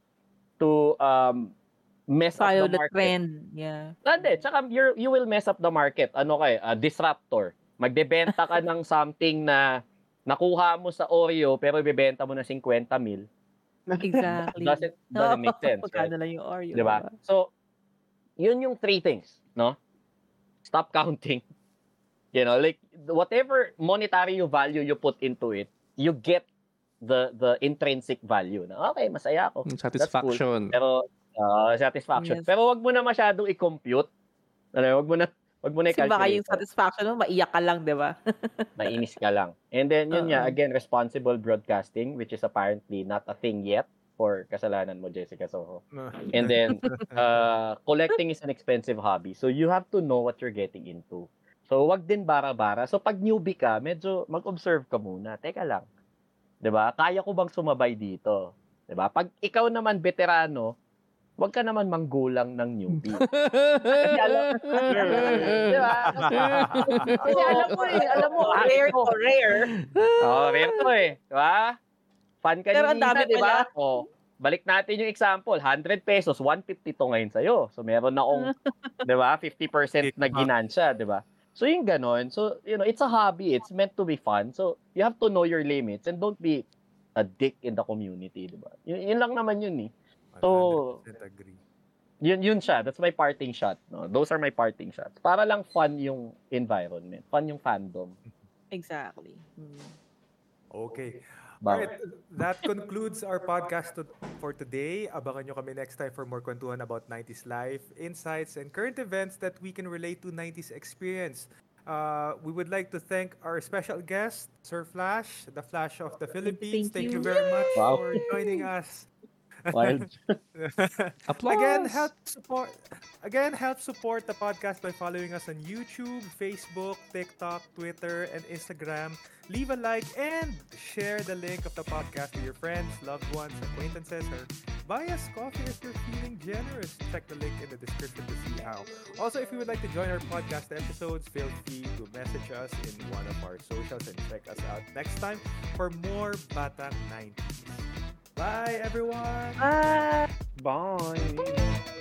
Speaker 5: mess up
Speaker 2: Follow
Speaker 5: the
Speaker 2: the
Speaker 5: market.
Speaker 2: trend. Yeah.
Speaker 5: Hindi, tsaka you will mess up the market. Ano disruptor. Magbebenta ka ng something na nakuha mo sa Oreo pero ibebenta mo na 50 mil.
Speaker 2: Exactly.
Speaker 5: Doesn't make sense, right?
Speaker 2: Magkano lang yung Oreo.
Speaker 5: Diba? So, yun yung 3 things, no? Stop counting. You know, like whatever monetary value you put into it, you get the intrinsic value. Na okay, masaya ako.
Speaker 3: Satisfaction.
Speaker 5: Pero satisfaction.
Speaker 2: Yes.
Speaker 5: Pero wag mo na masyadong i-compute. Wag mo na
Speaker 2: Kasi baka
Speaker 5: i-calculate.
Speaker 2: yung satisfaction mo, maiyak ka lang, di ba?
Speaker 5: Mainis ka lang. And then yun nga,
Speaker 2: Oo.
Speaker 5: again, responsible broadcasting, which is apparently not a thing yet for kasalanan mo, Jessica Soho. And then collecting is an expensive hobby. So you have to know what you're getting into. So wag din bara-bara. So pag newbie ka, medyo mag-observe ka muna. Teka lang. 'Di ba? Kaya ko bang sumabay dito? 'Di ba? Pag ikaw naman veterano, wag ka naman manggulang ng newbie. Kasi di ba? Kasi alam mo,
Speaker 2: Rare to rare.
Speaker 5: rare to eh. Di ba? Fan ka
Speaker 2: Pero
Speaker 5: ni
Speaker 2: ang dami
Speaker 5: Nina, di ba?
Speaker 2: pala.
Speaker 5: Balik natin yung example. 100 pesos, 150 to ngayon sa'yo. So, meron na akong, di ba, 50% na ginansya, di ba? So, yung ganon. So, it's a hobby. It's meant to be fun. So, you have to know your limits and don't be a dick in the community, di ba? Yun lang naman yun eh. So,
Speaker 1: 100% agree.
Speaker 5: Yun siya. That's my parting shot. No? Those are my parting shots. Para lang fun yung environment. Fun yung fandom.
Speaker 2: Exactly.
Speaker 1: Okay.
Speaker 5: Bawal.
Speaker 1: Alright, that concludes our podcast for today. Abangan nyo kami next time for more kwentuhan about 90s life, insights, and current events that we can relate to 90s experience. We would like to thank our special guest, Sir Flash, the Flash of the Philippines. Thank you
Speaker 2: you.
Speaker 1: very much
Speaker 5: Wow.
Speaker 1: for joining us.
Speaker 5: Wild.
Speaker 1: Again,
Speaker 3: Applause.
Speaker 1: help support the podcast by following us on YouTube, Facebook, TikTok, Twitter, and Instagram. Leave a like and share the link of the podcast with your friends, loved ones, acquaintances, or buy us coffee if you're feeling generous. Check the link in the description to see how. Also, if you would like to join our podcast episodes, feel free to message us in one of our socials and check us out next time for more Bata 90s. Bye, everyone!
Speaker 2: Bye!
Speaker 4: Bye.